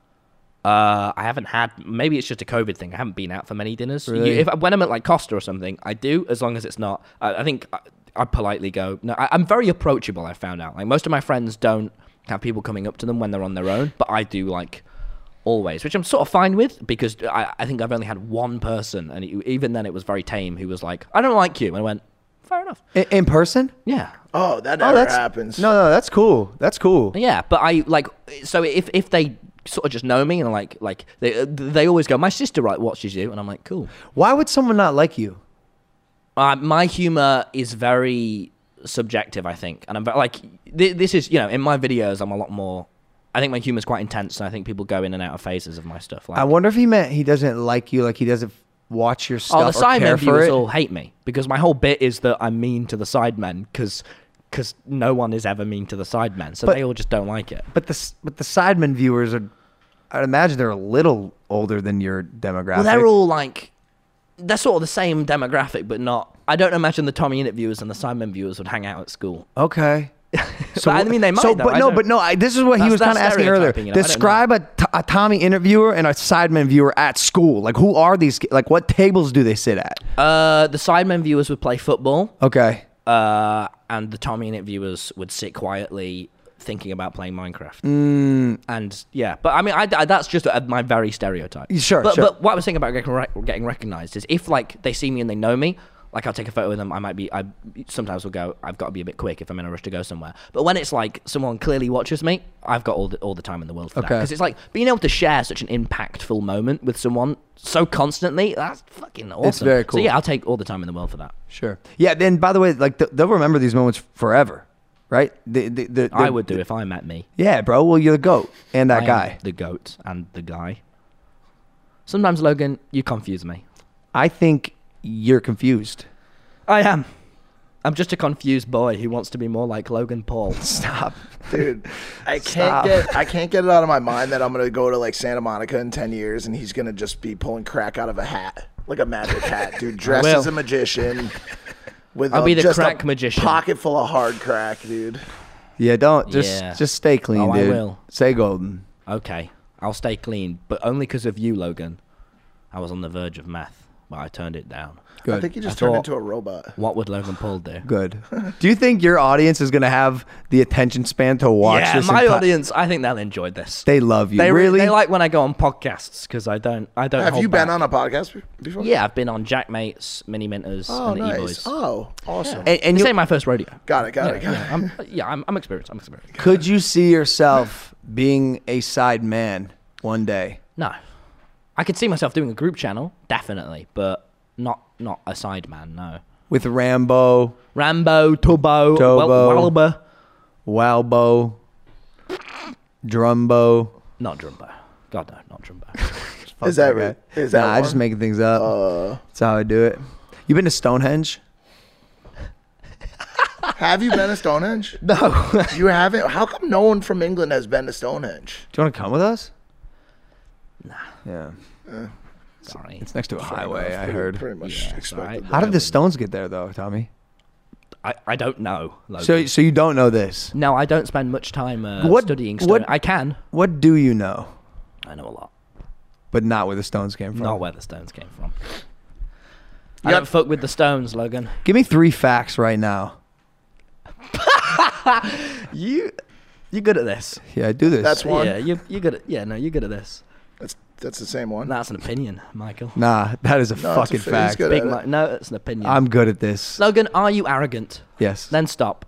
Uh, I haven't had. Maybe it's just a COVID thing. I haven't been out for many dinners. You- Really? if when I'm at like Costa or something, I do as long as it's not. I, I think I, I politely go. No, I, I'm very approachable. I found out. Like most of my friends don't have people coming up to them when they're on their own, but I do like always, which I'm sort of fine with because I, I think I've only had one person, and it, even then it was very tame. Who was like, "I don't like you," and I went, "Fair enough." In, in person? Yeah. Oh, that Oh, never that's happens. No, no, that's cool. That's cool. Yeah, but I like so if if they sort of just know me and like like they they always go, my sister right watches you, and I'm like, cool. Why would someone not like you? Uh, my humor is very subjective, I think, and I'm very, like th- this is you know in my videos I'm a lot more. I think my humor is quite intense, and I think people go in and out of phases of my stuff. Like, I wonder if he meant he doesn't like you, like he doesn't watch your stuff oh, the or care Sidemen for viewers it. all hate me because my whole bit is that I'm mean to the Sidemen because because no one is ever mean to the Sidemen, so But- they all just don't like it. But the s- but the Sidemen viewers are, I'd imagine they're a little older than your demographic. Well, they're all like, they're sort of the same demographic, but not. I don't imagine the Tommy Innit viewers and the Simon viewers would hang out at school. Okay. So I mean, they might. So, though, but I no, don't- but no. I, this is what he That's- was kind of that's asking earlier. stereotyping, you know, I don't Describe a, t- a Tommy interviewer and a Sidemen viewer at school. Like, who are these? ki- Like, what tables do they sit at? Uh, the Sidemen viewers would play football, Okay. uh, and the Tommy Innit viewers would sit quietly thinking about playing Minecraft. Mm. And yeah, but I mean, I, I- that's just uh my very stereotype. Sure, but, sure. But what I was saying about getting, rec- getting recognized is if like they see me and they know me, like I'll take a photo with them. I might be. I sometimes will go. I've got to be a bit quick if I'm in a rush to go somewhere. But when it's like someone clearly watches me, I've got all the all the time in the world for that. Okay. Because it's like being able to share such an impactful moment with someone so constantly. That's fucking awesome. very cool. So yeah, I'll take all the time in the world for that. Sure. Yeah. Then, by the way, like th- they'll remember these moments forever, right? The, the, the, I the- would do if I met me. Yeah, bro. Well, you're the goat and that I am guy. the goat, and the guy. Sometimes, Logan, you confuse me. I think you're confused. I am. I'm just a confused boy who wants to be more like Logan Paul. Stop. Dude, I can't Stop. get I can't get it out of my mind that I'm gonna go to like Santa Monica in ten years and he's gonna just be pulling crack out of a hat, like a magic hat, dude, dressed will. as a magician. With I'll a, be the just crack a magician. pocket full of hard crack, dude. Yeah. Don't just Yeah. just stay clean, Oh, I dude. will. Stay golden. Okay, I'll stay clean, but only because of you, Logan. I was on the verge of meth, but I turned it down. Good. I think you just I turned thought- into a robot. What would Logan Paul do? Good. Do you think your audience is gonna have the attention span to watch Yeah, this? my enti- audience. I think they'll enjoy this. They love you. They re- really? They like when I go on podcasts because I don't. I don't. Have hold you been back. on a podcast be- before? Yeah, I've been on Jack Mates, Mini Minters, Oh, and the nice. E-Boys. Oh, awesome. and and This you, ain't my first rodeo. Got it, got it, got Yeah, it. I'm, yeah, I'm, I'm experienced. I'm experienced. could you see yourself being a side man one day? No, I could see myself doing a group channel, definitely, but not not a side man. No. With Rambo, Rambo, Tubbo, Tobo. Walba. Walbo, Drumbo. Not Drumbo. God no, not Drumbo. Fuck Is that guy. right? Is that nah, I one? just making things up. Uh, That's how I do it. You been to Stonehenge? have you been to Stonehenge? No. You haven't? How come no one from England has been to Stonehenge? Do you want to come with us? Nah. Yeah. Sorry. It's next to a highway, Pretty- I heard. Pretty much Yeah, it's expected. alright. that. How did the Stones get there, though, Tommy? I, I don't know. Logan. So, so you don't know this. no, I don't spend much time uh, What- studying what- Stone. I can. What do you know, I know a lot. but not where the Stones came from? Not where the Stones came from. I Yep. don't fuck with the Stones, Logan. Give me three facts right now. You, You're good at this. Yeah, I do this. That's one. Yeah, you you good at yeah, no, you're good at this. That's that's the same one. That's an opinion, Michael. Nah, that is a No, it's a fucking fa- he's fact. good. Big at Mi- it. no, it's an opinion. I'm good at this. Logan, are you arrogant? Yes. Then stop.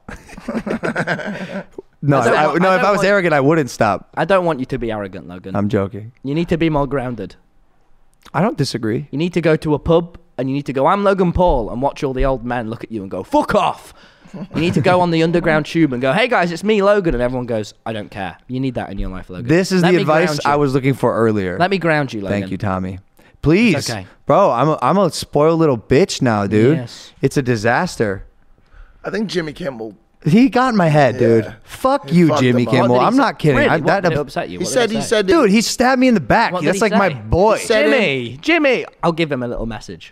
No, I don't I, want- no. I If don't I was want- arrogant, I wouldn't stop. I don't want you to be arrogant, Logan. I'm joking. You need to be more grounded. I don't disagree. You need to go to a pub and you need to go, I'm Logan Paul, and watch all the old men look at you and go, fuck off. You need to go on the underground tube and go, hey guys, it's me, Logan, and everyone goes, I don't care. You need that in your life, Logan. This is Let the me advice ground you. I was looking for earlier. Let me ground you, Logan. Thank you, Tommy. Please, It's okay. bro. I'm a, I'm a spoiled little bitch now, dude. Yes. It's a disaster. I think Jimmy Kimmel. He got in my head, dude. Yeah. Fuck He you, fucked Jimmy him up. What Kimmel. did he I'm say? not kidding. Really? I, What that, did it upset you? He What said did he say? said dude, he stabbed me in the back. What did That's he like my say? boy. He said- Jimmy, Jimmy. I'll give him a little message.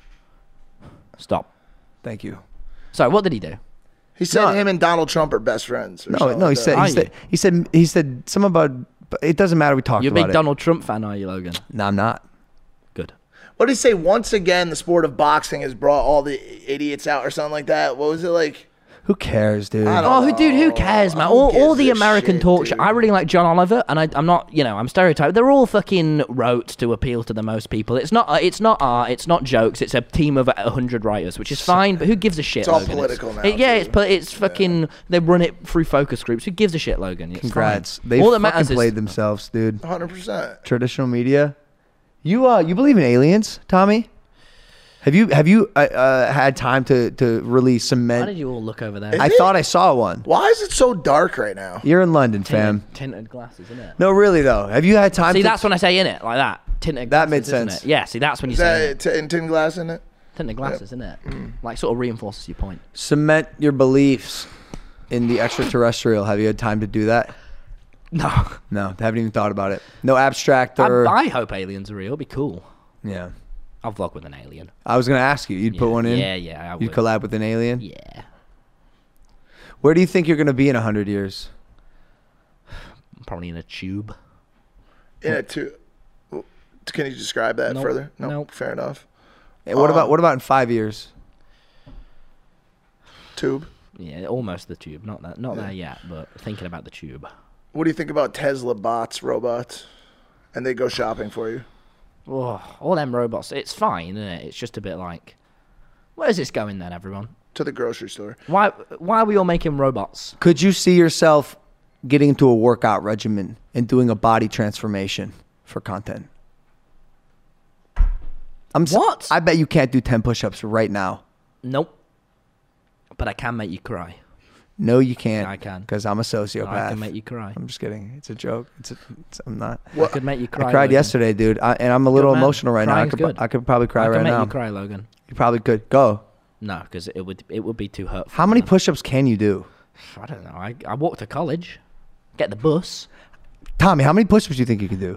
Stop. Thank you. Sorry, what did he do? He said No. him and Donald Trump are best friends. Or No, something no. He like said, that. he Are said, he said, he said something about. But it doesn't matter. We talked You're a about big it. Donald Trump fan, are you, Logan? No, I'm not. Good. What did he say? Once again, the sport of boxing has brought all the idiots out, or something like that. What was it like? Who cares, dude? I don't Oh, who, know. dude, who cares, man? Who All, all gives the a American shit, talk show. dude? I really like John Oliver, and I, I'm not, you know, I'm stereotyped. They're all fucking wrote to appeal to the most people. It's not, uh, it's not art. It's not jokes. It's a team of a hundred writers, which is fine. But who gives a shit? It's all Logan? political now, It- yeah, too. it's po- it's fucking. They run it through focus groups. Who gives a shit, Logan? It's Congrats. fine. They all that fucking matters played is themselves, dude. one hundred percent. Traditional media. You uh, you believe in aliens, Tommy? Have you have you uh, uh, had time to to really Why cement? did you all look over there? Is I it? thought I saw one. Why is it so dark right now? You're in London, fam. tinted, tinted glasses, isn't it? No, really though. Have you had time? See, to that's when I say in it like that. Tinted That glasses, made isn't sense. it? Yeah. See, that's when you Is say that t- in tin glass in it? tinted glasses, isn't it? Like sort of reinforces your point. cement your beliefs in the extraterrestrial. Have you had time to do that? No. No, haven't even thought about it. No abstract or I, I hope aliens are real. It'd be cool. yeah. I'll vlog with an alien. I was gonna ask you. You'd put Yeah, one in. Yeah, yeah. I You'd would. collab with an alien. Yeah. Where do you think you're gonna be in a hundred years? Probably in a tube. In it too. Can you describe that Nope. further? No, Nope. fair enough. And what Um, about what about in five years? Tube. Yeah, almost the tube. Not that. Not there yet, but thinking about the tube. What do you think about Tesla bots, robots, and they go shopping for you? Oh, all them robots. It's fine, isn't it? It's just a bit like, where's this going then, everyone? To the grocery store. Why? Why are we all making robots? Could you see yourself getting into a workout regimen and doing a body transformation for content? I'm s- What? I bet you can't do ten push-ups right now. Nope. But I can make you cry. No, you can't. I can. Because I'm a sociopath. I can make you cry. I'm just kidding. It's a joke. It's, a, it's I'm not. I could make you cry. I cried Logan. yesterday, dude, I, and I'm a little man. emotional right now. I Crying's could, pro- good. I could probably cry I can right make now. you cry, Logan. You probably could. Go. No, because it would it would be too hurtful. How many man. push-ups can you do? I don't know. I I walk to college, get the bus. Tommy, how many push-ups do you think you could do?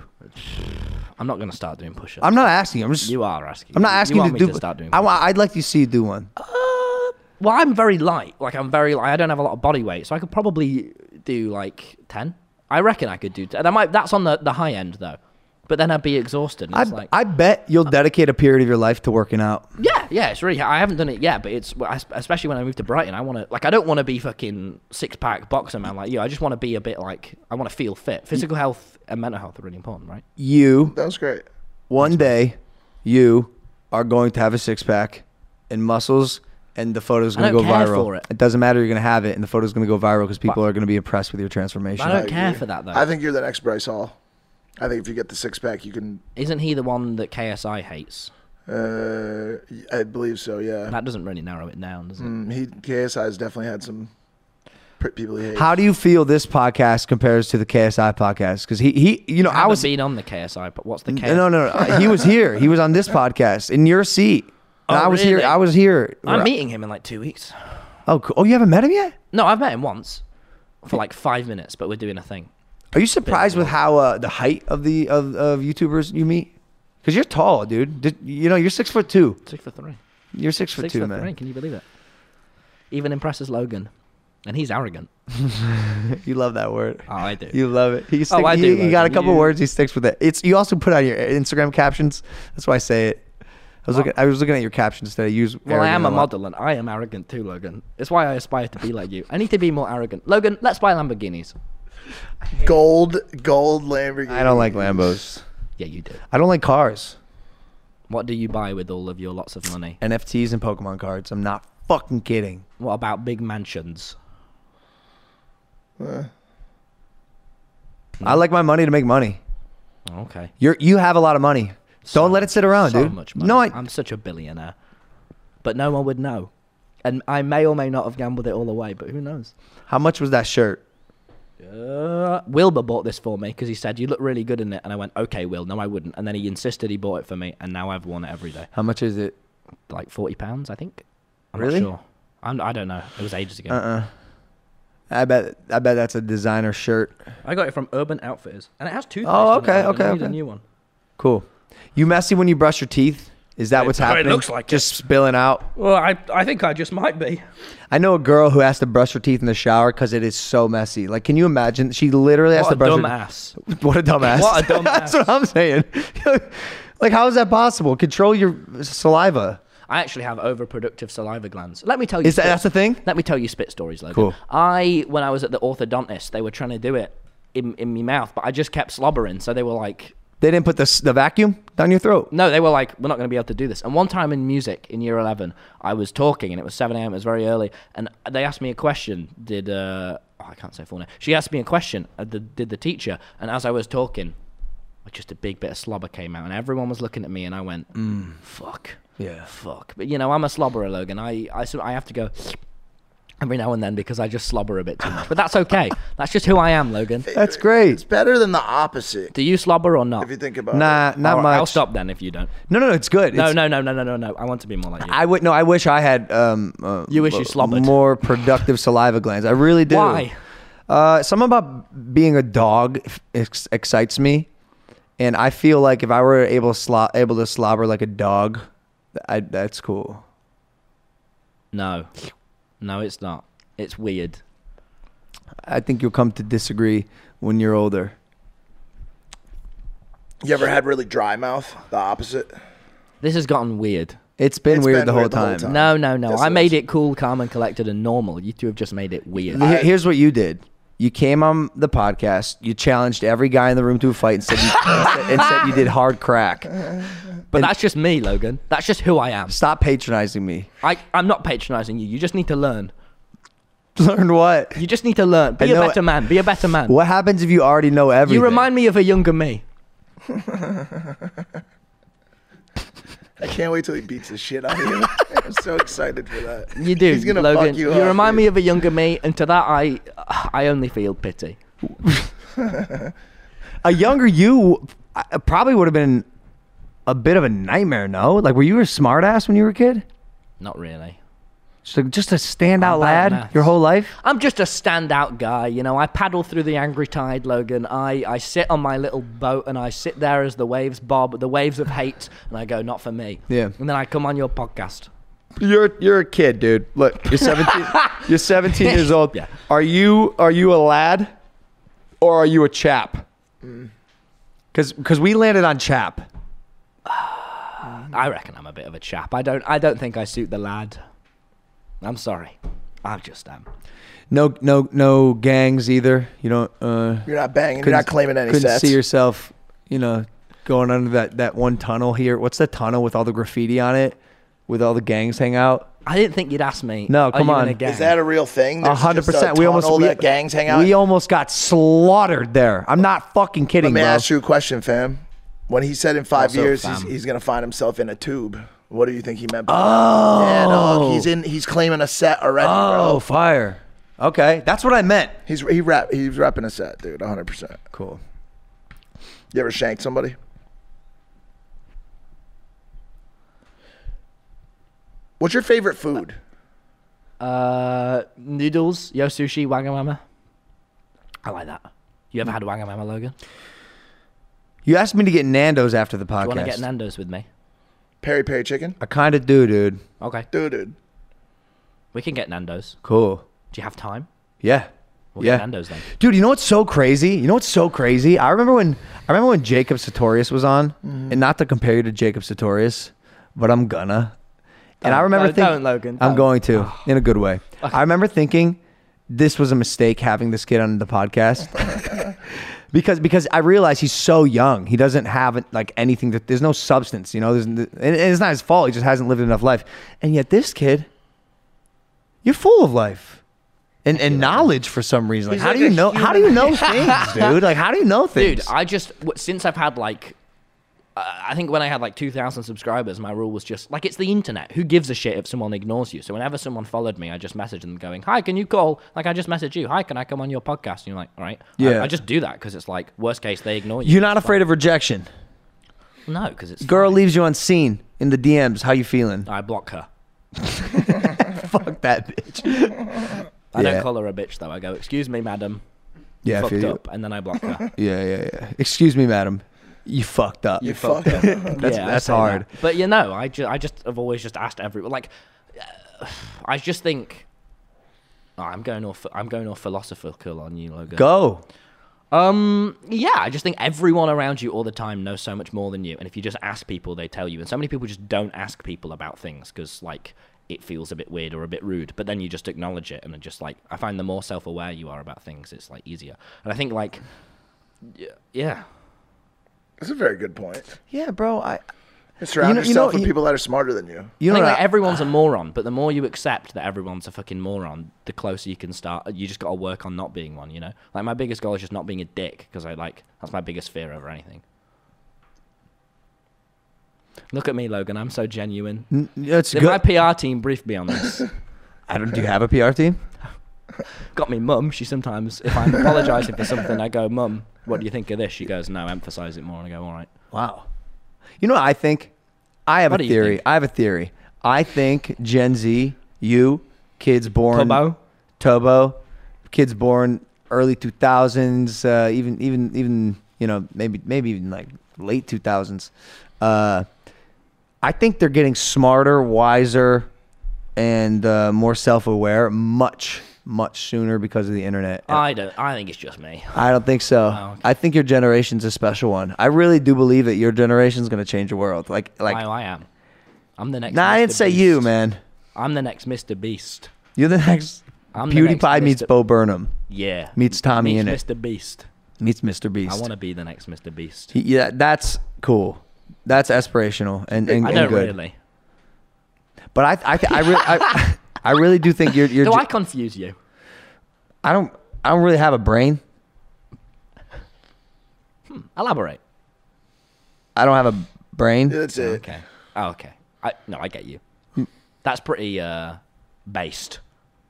I'm not gonna start doing push-ups. I'm not asking. I'm just. You are asking. I'm not You- asking you you want to me do. to start doing. I, push-ups. wa- I'd like to see you do one. Well, I'm very light. Like I'm very. Like, I don't have a lot of body weight, so I could probably do like ten. I reckon I could do. T- that might. That's on the, the high end though. But then I'd be exhausted. And I, it's like, I bet you'll dedicate a period of your life to working out. yeah, yeah. It's really. I haven't done it yet, but it's especially when I move to Brighton. I want to like. I don't want to be fucking six pack boxer man like you. I just want to be a bit like. I want to feel fit. Physical health and mental health are really important, right? You, That was great. one day, you are going to have a six-pack and muscles, and the photo's I going to go don't care viral. for it. It doesn't matter. You're going to have it, and the photo's going to go viral because people are going to be impressed with your transformation. I don't I care agree. for that though. I think you're the next Bryce Hall. I think if you get the six pack, you can. Isn't he the one that K S I hates? Uh, I believe so. Yeah. That doesn't really narrow it down, does it? Mm, he K S I has definitely had some pr- people he hates. How do you feel this podcast compares to the K S I podcast? Because he, he, you know, I, I haven't was been on the K S I, but what's the K S I? no, no, no. He was here. He was on this podcast in your seat. And Oh, I was really? here. I was here. I'm meeting him in like two weeks. Oh, cool. Oh, you haven't met him yet? No, I've met him once for like five minutes, but we're doing a thing. Are you surprised with how uh, the height of the of, of YouTubers you meet? Because you're tall, dude. Did, you know, you're six foot two. Six for three. You're six foot Six two, for man. three. Can you believe it? Even impresses Logan, and he's arrogant. You love that word. Oh, I do. You love it. He stick, I he, do, he got a Logan. couple You- words. He sticks with it. It's you also put on your Instagram captions. That's why I say it. I was looking. I was looking at your captions today. You use Well, I am arrogant a lot. model, and I am arrogant too, Logan. It's why I aspire to be like you. I need to be more arrogant. Logan, let's buy Lamborghinis. Gold, gold Lamborghini. I don't like Lambos. Yeah, you do. I don't like cars. What do you buy with all of your lots of money? N F Ts and Pokemon cards. I'm not fucking kidding. What about big mansions? Uh, I like my money to make money. Okay. You're you have a lot of money. So- Don't let it sit around, so dude. much money. No, I, I'm such a billionaire. But no one would know. And I may or may not have gambled it all away, but who knows? how much was that shirt? Uh, Wilbur bought this for me because he said, you look really good in it. And I went, okay, Will. No, I wouldn't. And then he insisted he bought it for me. And now I've worn it every day. How much is it? Like forty pounds, I think. I'm Really? not sure. I'm, I don't know. It was ages ago. Uh-uh. I bet I bet that's a designer shirt. I got it from Urban Outfitters. And it has toothpaste. Oh, on it, okay, but okay, I need a okay. new one. Cool. You messy when you brush your teeth? Is that It- what's it happening? looks like Just spilling out. Well, I, I think I just might be. I know a girl who has to brush her teeth in the shower because it is so messy. Like, can you imagine? She literally has What to a brush dumb her. ass. What a dumbass. What a dumb That's ass. what I'm saying. Like, how is that possible? Control your saliva. I actually have overproductive saliva glands. Let me tell you. Is that spit- that's the thing? Let me tell you spit stories, Logan. Cool. I, when I was at the orthodontist, they were trying to do it in, in my mouth, but I just kept slobbering. So they were like, They didn't put the s- the vacuum down your throat. no, they were like, we're not going to be able to do this. And one time in music, in year eleven, I was talking, and it was seven a.m., it was very early, and they asked me a question. Did, uh, oh, I can't say full name. She asked me a question, uh, the, did the teacher, and as I was talking, just a big bit of slobber came out, and everyone was looking at me, and I went, fuck. Yeah. Fuck. But, you know, I'm a slobberer, Logan. I, I, so I have to go every now and then because I just slobber a bit too much. But that's okay. That's just who I am, Logan. That's great. It's better than the opposite. Do you slobber or not? If you think about Nah, it. not I'll, much. I'll stop then if you don't. No, no, no, it's good. No, It's- no, no, no, no, no, no. I want to be more like you. I would no. I wish I had. Um, uh, You wish you uh, slobbered. more productive saliva glands. I really do. Why? Uh, something about being a dog ex- excites me, and I feel like if I were able to slo- able to slobber like a dog, I, that's cool. No. No, it's not. It's weird. I think you'll come to disagree when you're older. You ever had really dry mouth? The opposite? This has gotten weird. It's been It's weird, been the, whole weird the whole time. time. No, no, no. Yes, I it made is. it cool, calm, and collected and normal. You two have just made it weird. Here- Here's what you did. You came on the podcast. You challenged every guy in the room to a fight and said you, and said you did hard crack. But that's just me, Logan. That's just who I am. Stop patronizing me. I, I'm not patronizing you. You just need to learn. Learn what? You just need to learn. Be I a know better it- man. Be a better man. What happens if you already know everything? You remind me of a younger me. I can't wait till he beats the shit out of you. I'm so excited for that. You do, He's gonna Logan. fuck you, you up, remind dude. me of a younger me, and to that I, I only feel pity. A younger you uh, probably would have been a bit of a nightmare, no? Like, were you a smartass when you were a kid? Not really. Just a, just a standout I'm bad lad at maths. your whole life? I'm just a standout guy, you know. I paddle through the angry tide, Logan. I, I sit on my little boat and I sit there as the waves bob, the waves of hate, and I go, not for me. Yeah. And then I come on your podcast. You're you're a kid, dude. Look, you're seventeen. You're seventeen years old. Yeah. Are you are you a lad, or are you a chap? Because because we landed on chap. I reckon I'm a bit of a chap. I don't I don't think I suit the lad. I'm sorry. I just am. No no no gangs either. You don't. Uh, You're not banging. You're couldn't- not claiming any couldn't sets. see yourself, you know, going under that, that one tunnel here. What's the tunnel with all the graffiti on it, with all the gangs hang out? I didn't think you'd ask me. No, are come you in on. a gang? Is that a real thing? A There's hundred just a percent. We almost tunnel we, that gangs hang out. We almost got slaughtered there. I'm not fucking kidding, Let me bro. ask you a question, fam. When he said in five Also, years he's, fam. he's gonna find himself in a tube, what do you think he meant by oh. that? Yeah, dog. He's in. He's claiming a set already, Oh, bro. fire. Okay, that's what I meant. He's he rap. He's repping a set, dude. one hundred percent. Cool. You ever shanked somebody? What's your favorite food? Uh, noodles, yo sushi, Wagamama. I like that. You ever had Wagamama, Logan? You asked me to get Nando's after the Do you want to podcast. get Nando's with me? Peri peri chicken? I kind of do, dude. Okay. Dude, dude. We can get Nando's. Cool. Do you have time? Yeah. We'll yeah. get Nando's then. Dude, you know what's so crazy? You know what's so crazy? I remember when I remember when Jacob Sartorius was on, Mm-hmm. and not to compare you to Jacob Sartorius, but I'm gonna. And I Don't, remember don't, thinking, don't, Logan, I'm don't. going to in a good way. I remember thinking, this was a mistake having this kid on the podcast. Because because I realize he's so young, he doesn't have like anything that there's no substance, you know. There's, and it's not his fault. He just hasn't lived enough life. And yet this kid, you're full of life and, and knowledge for some reason. Like, He's how like do you a know? How do you know things, dude? Like, how do you know things? Dude, I just w- since I've had like, uh, I think when I had like two thousand subscribers, my rule was just like it's the internet. Who gives a shit if someone ignores you? So whenever someone followed me, I just messaged them going, "Hi, can you call?" Like I just messaged you, "Hi, can I come on your podcast?" And you're like, "All right." Yeah. I, I just do that because it's like worst case they ignore you. You're not It's afraid of rejection. fine. No, because it's Girl fine. leaves you unseen in the D Ms. How you feeling? I block her. Fuck that bitch. I Yeah. don't call her a bitch though. I go, "Excuse me, madam." You Yeah, I fucked feel you. up, and then I block her. Yeah, yeah, yeah. Excuse me, madam. You fucked up. You fucked up. That's, yeah, I that's say hard. that. But you know, I just, I just have always just asked everyone. Like, uh, I just think oh, I'm going off. I'm going off philosophical on you, Logan. Go. Um, yeah, I just think everyone around you all the time knows so much more than you, and if you just ask people, they tell you. And so many people just don't ask people about things because like it feels a bit weird or a bit rude. But then you just acknowledge it, and it just like I find the more self-aware you are about things, it's like easier. And I think like, y- yeah. That's a very good point. Yeah, bro. I. Surround You know- you yourself know, with you- people that are smarter than you. You I know think what like I- everyone's a moron, but the more you accept that everyone's a fucking moron, the closer you can start. You just got to work on not being one, you know? Like, my biggest goal is just not being a dick, because I, like, that's my biggest fear over anything. Look at me, Logan. I'm so genuine. N- It's Did good. my P R team brief me on this? I don't. Do you have a P R team? Got me mum. She sometimes, if I'm apologising for something, I go, "Mum, what do you think of this?" She goes, "No, emphasise it more." And I go, "All right." Wow. You know what I think? I have What a do you theory. think? I have a theory. I think Gen Z, you, kids born Tobo? Tobo, kids born early two thousands, uh, even even even you know maybe maybe even like late two thousands. Uh, I think they're getting smarter, wiser, and uh, more self-aware much much sooner because of the internet. I don't. I think it's just me. I don't think so. Oh, okay. I think your generation's a special one. I really do believe that your generation's going to change the world. Like, like. I, I am. I'm the next. Nah, I didn't Mister say you, Beast. man. I'm the next Mister Beast. You're the next. I'm the next PewDiePie meets Mister Bo Burnham. Yeah. Meets Tommy meets in it. Mister Beast. Meets Mister Beast. I want to be the next Mister Beast. He- yeah, that's cool. That's aspirational and, and, I and don't good. really. But I, I, th- I really, I, I really do think you're. you're Do ge- I confuse you? I don't. I don't really have a brain. Elaborate. I don't have a brain. That's it. Okay. Oh, okay. I no, I get you. That's pretty uh, based.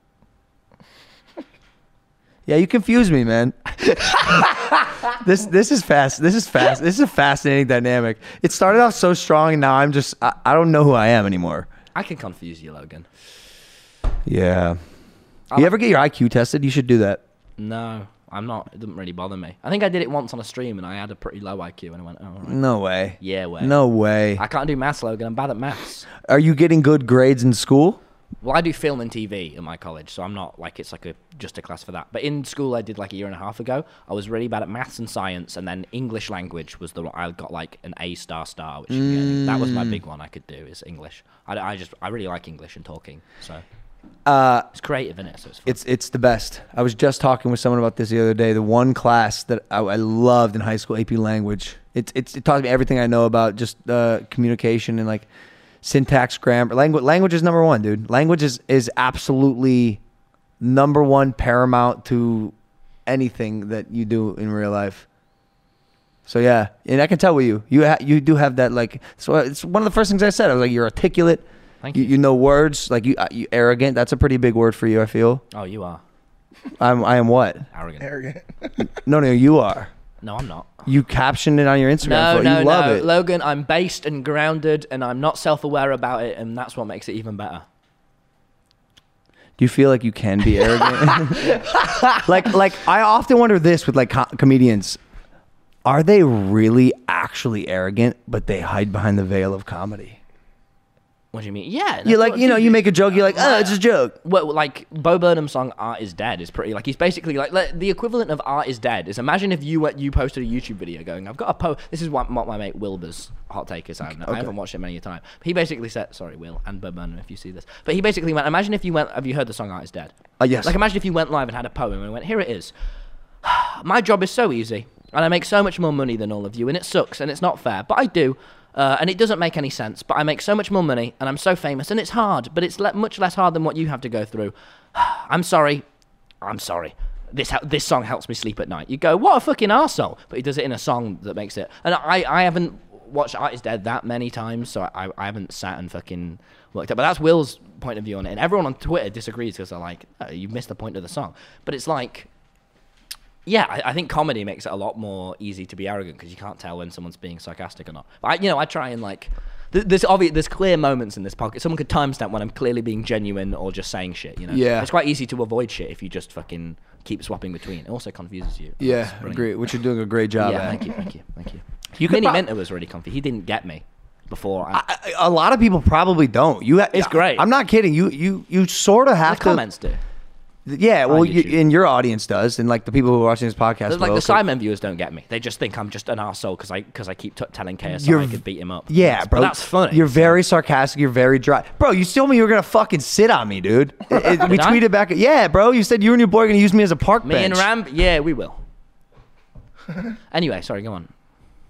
Yeah, you confuse me, man. this this is fast. This is fast. This is a fascinating dynamic. It started off so strong, and now I'm just. I, I don't know who I am anymore. I can confuse you, Logan. Yeah. I You like- ever get your I Q tested? You should do that. No, I'm not. It doesn't really bother me. I think I did it once on a stream, and I had a pretty low I Q, and I went, "Oh, all right." No way. Yeah, way. No way. I can't do maths, Logan. I'm bad at maths. Are you getting good grades in school? Well, I do film and T V in my college, so I'm not like it's like a just a class for that. But in school, I did like a year and a half ago. I was really bad at maths and science, and then English language was the one I got like an A star star, which yeah, that was my big one I could do is English. I, I just I really like English and talking, so Uh, it's creative in it. So it's fun. it's it's the best. I was just talking with someone about this the other day. The one class that I, I loved in high school, A P Language. It's it's it taught me everything I know about just uh, communication and like syntax, grammar. Language language is number one, dude. Language is is absolutely number one, paramount to anything that you do in real life. So yeah, and I can tell with you, you ha- you do have that like. So it's one of the first things I said. I was like, you're articulate. Thank you. you. You know words like you. Uh, you arrogant. That's a pretty big word for you. I feel. Oh, you are I'm. I am what? arrogant. Arrogant. No, no, you are. No, I'm not. You captioned it on your Instagram. No, photo. no, you love no, it. Logan. I'm based and grounded, and I'm not self-aware about it, and that's what makes it even better. Do you feel like you can be arrogant? like, like I often wonder this with like co- comedians: are they really actually arrogant, but they hide behind the veil of comedy? What do you mean? Yeah. You like, what- you know, you make a joke. You're like, oh, it's a joke. Well, like Bo Burnham's song "Art Is Dead" is pretty. Like he's basically like, like the equivalent of "Art Is Dead" is imagine if you went, you posted a YouTube video going, "I've got a po." This is what, what my mate Wilbur's hot take is. I, okay. I haven't watched it many a time. But he basically said, "Sorry, Will and Bo Burnham, if you see this," but he basically went, "Imagine if you went. Have you heard the song "Art Is Dead"? Uh, yes. Like imagine if you went live and had a poem and went, "Here it is. My job is so easy, and I make so much more money than all of you, and it sucks, and it's not fair, but I do." Uh, and it doesn't make any sense, but I make so much more money, and I'm so famous, and it's hard, but it's le- much less hard than what you have to go through. I'm sorry. I'm sorry. This ha- this song helps me sleep at night. You go, what a fucking arsehole. But he does it in a song that makes it. And I, I haven't watched Art Is Dead that many times, so I, I haven't sat and fucking worked out. But that's Will's point of view on it. And everyone on Twitter disagrees because they're like, oh, you missed the point of the song. But it's like... Yeah, I, I think comedy makes it a lot more easy to be arrogant because you can't tell when someone's being sarcastic or not. But I, you know, I try and like, th- there's obvious, there's clear moments in this podcast. Someone could timestamp when I'm clearly being genuine or just saying shit. You know, Yeah. It's quite easy to avoid shit if you just fucking keep swapping between. It also confuses you. Yeah, That's brilliant. great. Which you're doing a great job Yeah, at. thank you, thank you, thank you. You could Mini prob- Minter was really comfy. He didn't get me before. I, I, a lot of people probably don't. You, ha- It's great. I'm not kidding. You, you, you sort of the have to. comments do. Yeah, well, you, YouTube. and your audience does, and like the people who are watching this podcast. Like will, the 'cause- Simon viewers don't get me. They just think I'm just an arsehole because I because I keep t- telling K S I You're- I could beat him up. Yeah, That's- bro. But that's funny. You're very sarcastic. You're very dry, bro. You told me you were gonna fucking sit on me, dude. It- it- we Did I? tweeted back. Yeah, bro. You said you and your boy are gonna use me as a park Me bench. and Ram, yeah, we will. Anyway, sorry, go on.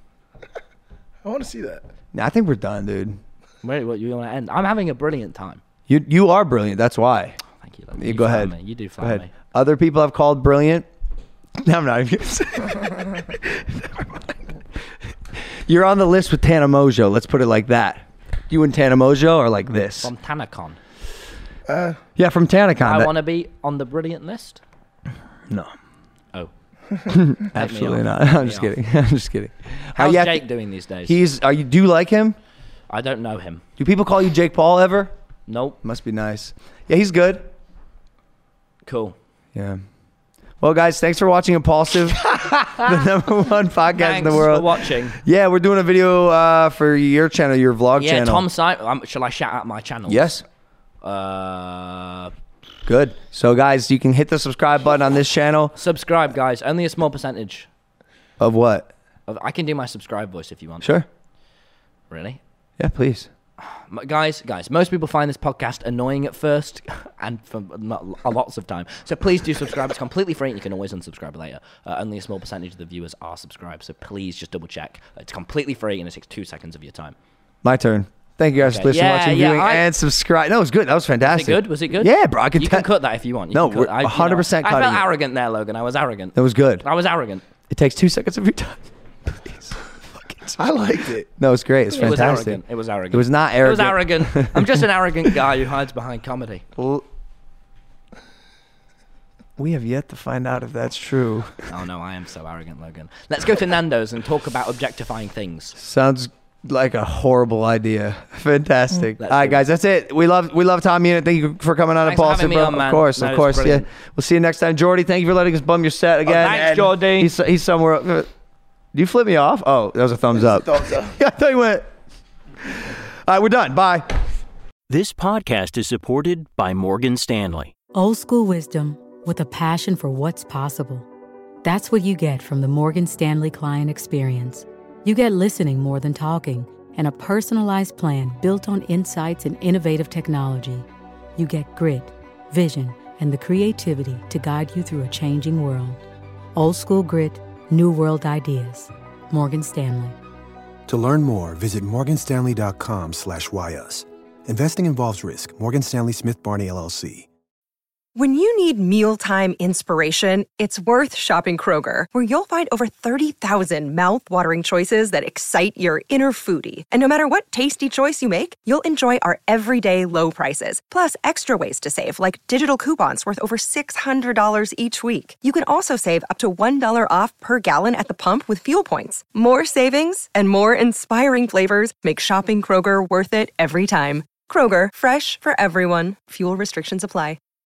I want to see that. Nah, I think we're done, dude. Where, what you want to end? I'm having a brilliant time. You, you are brilliant. That's why. Thank you. You go flatter ahead. Me. You do Go flatter ahead. me. Other people have called brilliant. No, I'm not even gonna say. Never mind. You're on the list with Tana Mojo. Let's put it like that. You and Tana Mojo are like this. From Tanacon. Yeah, from Tanacon. I That- want to be on the brilliant list. no, Oh. absolutely off. not. Take I'm me just off. kidding. I'm just kidding. How's Uh, yeah, Jake doing these days? He's. Are you? Do you like him? I don't know him. Do people call you Jake Paul ever? Nope. Must be nice. Yeah, he's good. Cool. Yeah. Well, guys, thanks for watching Impulsive, the number one podcast Thanks in the world. for watching. Yeah, we're doing a video uh, for your channel, your vlog Yeah, channel. Tom Simon. Um, shall I shout out my channel? Yes. Uh, Good. So, guys, you can hit the subscribe button on this channel. subscribe, guys. Only a small percentage. Of what? Of, I can do my subscribe voice if you want. Sure. Really? Yeah, please. M- Guys, guys, most people find this podcast annoying at first and for not, lots of time. So please do subscribe. It's completely free and you can always unsubscribe later. Uh, only a small percentage of the viewers are subscribed. So please just double check. It's completely free and it takes two seconds of your time. My turn. Thank you guys Okay. for listening, Yeah, watching, yeah, viewing, I- and subscribe. No, it was good. That was Was it fantastic. good? Was it good? Yeah, bro. I can You tell. can cut that if you want. You No, can we're cut, I, you one hundred percent know, I cutting felt it. arrogant there, Logan. I was arrogant. That was good. I was arrogant. It takes two seconds of your time. Please. Fucking- I liked it. No, it's great. It's It was fantastic. arrogant. It was arrogant. It was not It was arrogant. arrogant. I'm just an arrogant guy who hides behind comedy. L- We have yet to find out if that's true. Oh no, I am so arrogant, Logan. Let's go to Nando's and talk about objectifying things. Sounds like a horrible idea. Fantastic. Let's All right, do it. guys, that's it. We love we love Tommy and thank you for coming on Thanks for Impulsive, having me bro. on, man. Of course, No, of it's course. Yeah. brilliant. We'll see you next time. Jordy, thank you for letting us bum your set again. thanks, And Jordy. He's, he's somewhere up. Do you flip me off? Oh, that was a thumbs up. Thumbs up. Yeah, I thought you went. All right, we're done. Bye. This podcast is supported by Morgan Stanley. Old school wisdom with a passion for what's possible. That's what you get from the Morgan Stanley client experience. You get listening more than talking and a personalized plan built on insights and innovative technology. You get grit, vision, and the creativity to guide you through a changing world. Old school grit, new world ideas. Morgan Stanley. To learn more, visit morganstanley.com slash whyus. Investing involves risk. Morgan Stanley Smith Barney, L L C. When you need mealtime inspiration, it's worth shopping Kroger, where you'll find over thirty thousand mouth-watering choices that excite your inner foodie. And no matter what tasty choice you make, you'll enjoy our everyday low prices, plus extra ways to save, like digital coupons worth over six hundred dollars each week. You can also save up to one dollar off per gallon at the pump with fuel points. More savings and more inspiring flavors make shopping Kroger worth it every time. Kroger, fresh for everyone. Fuel restrictions apply.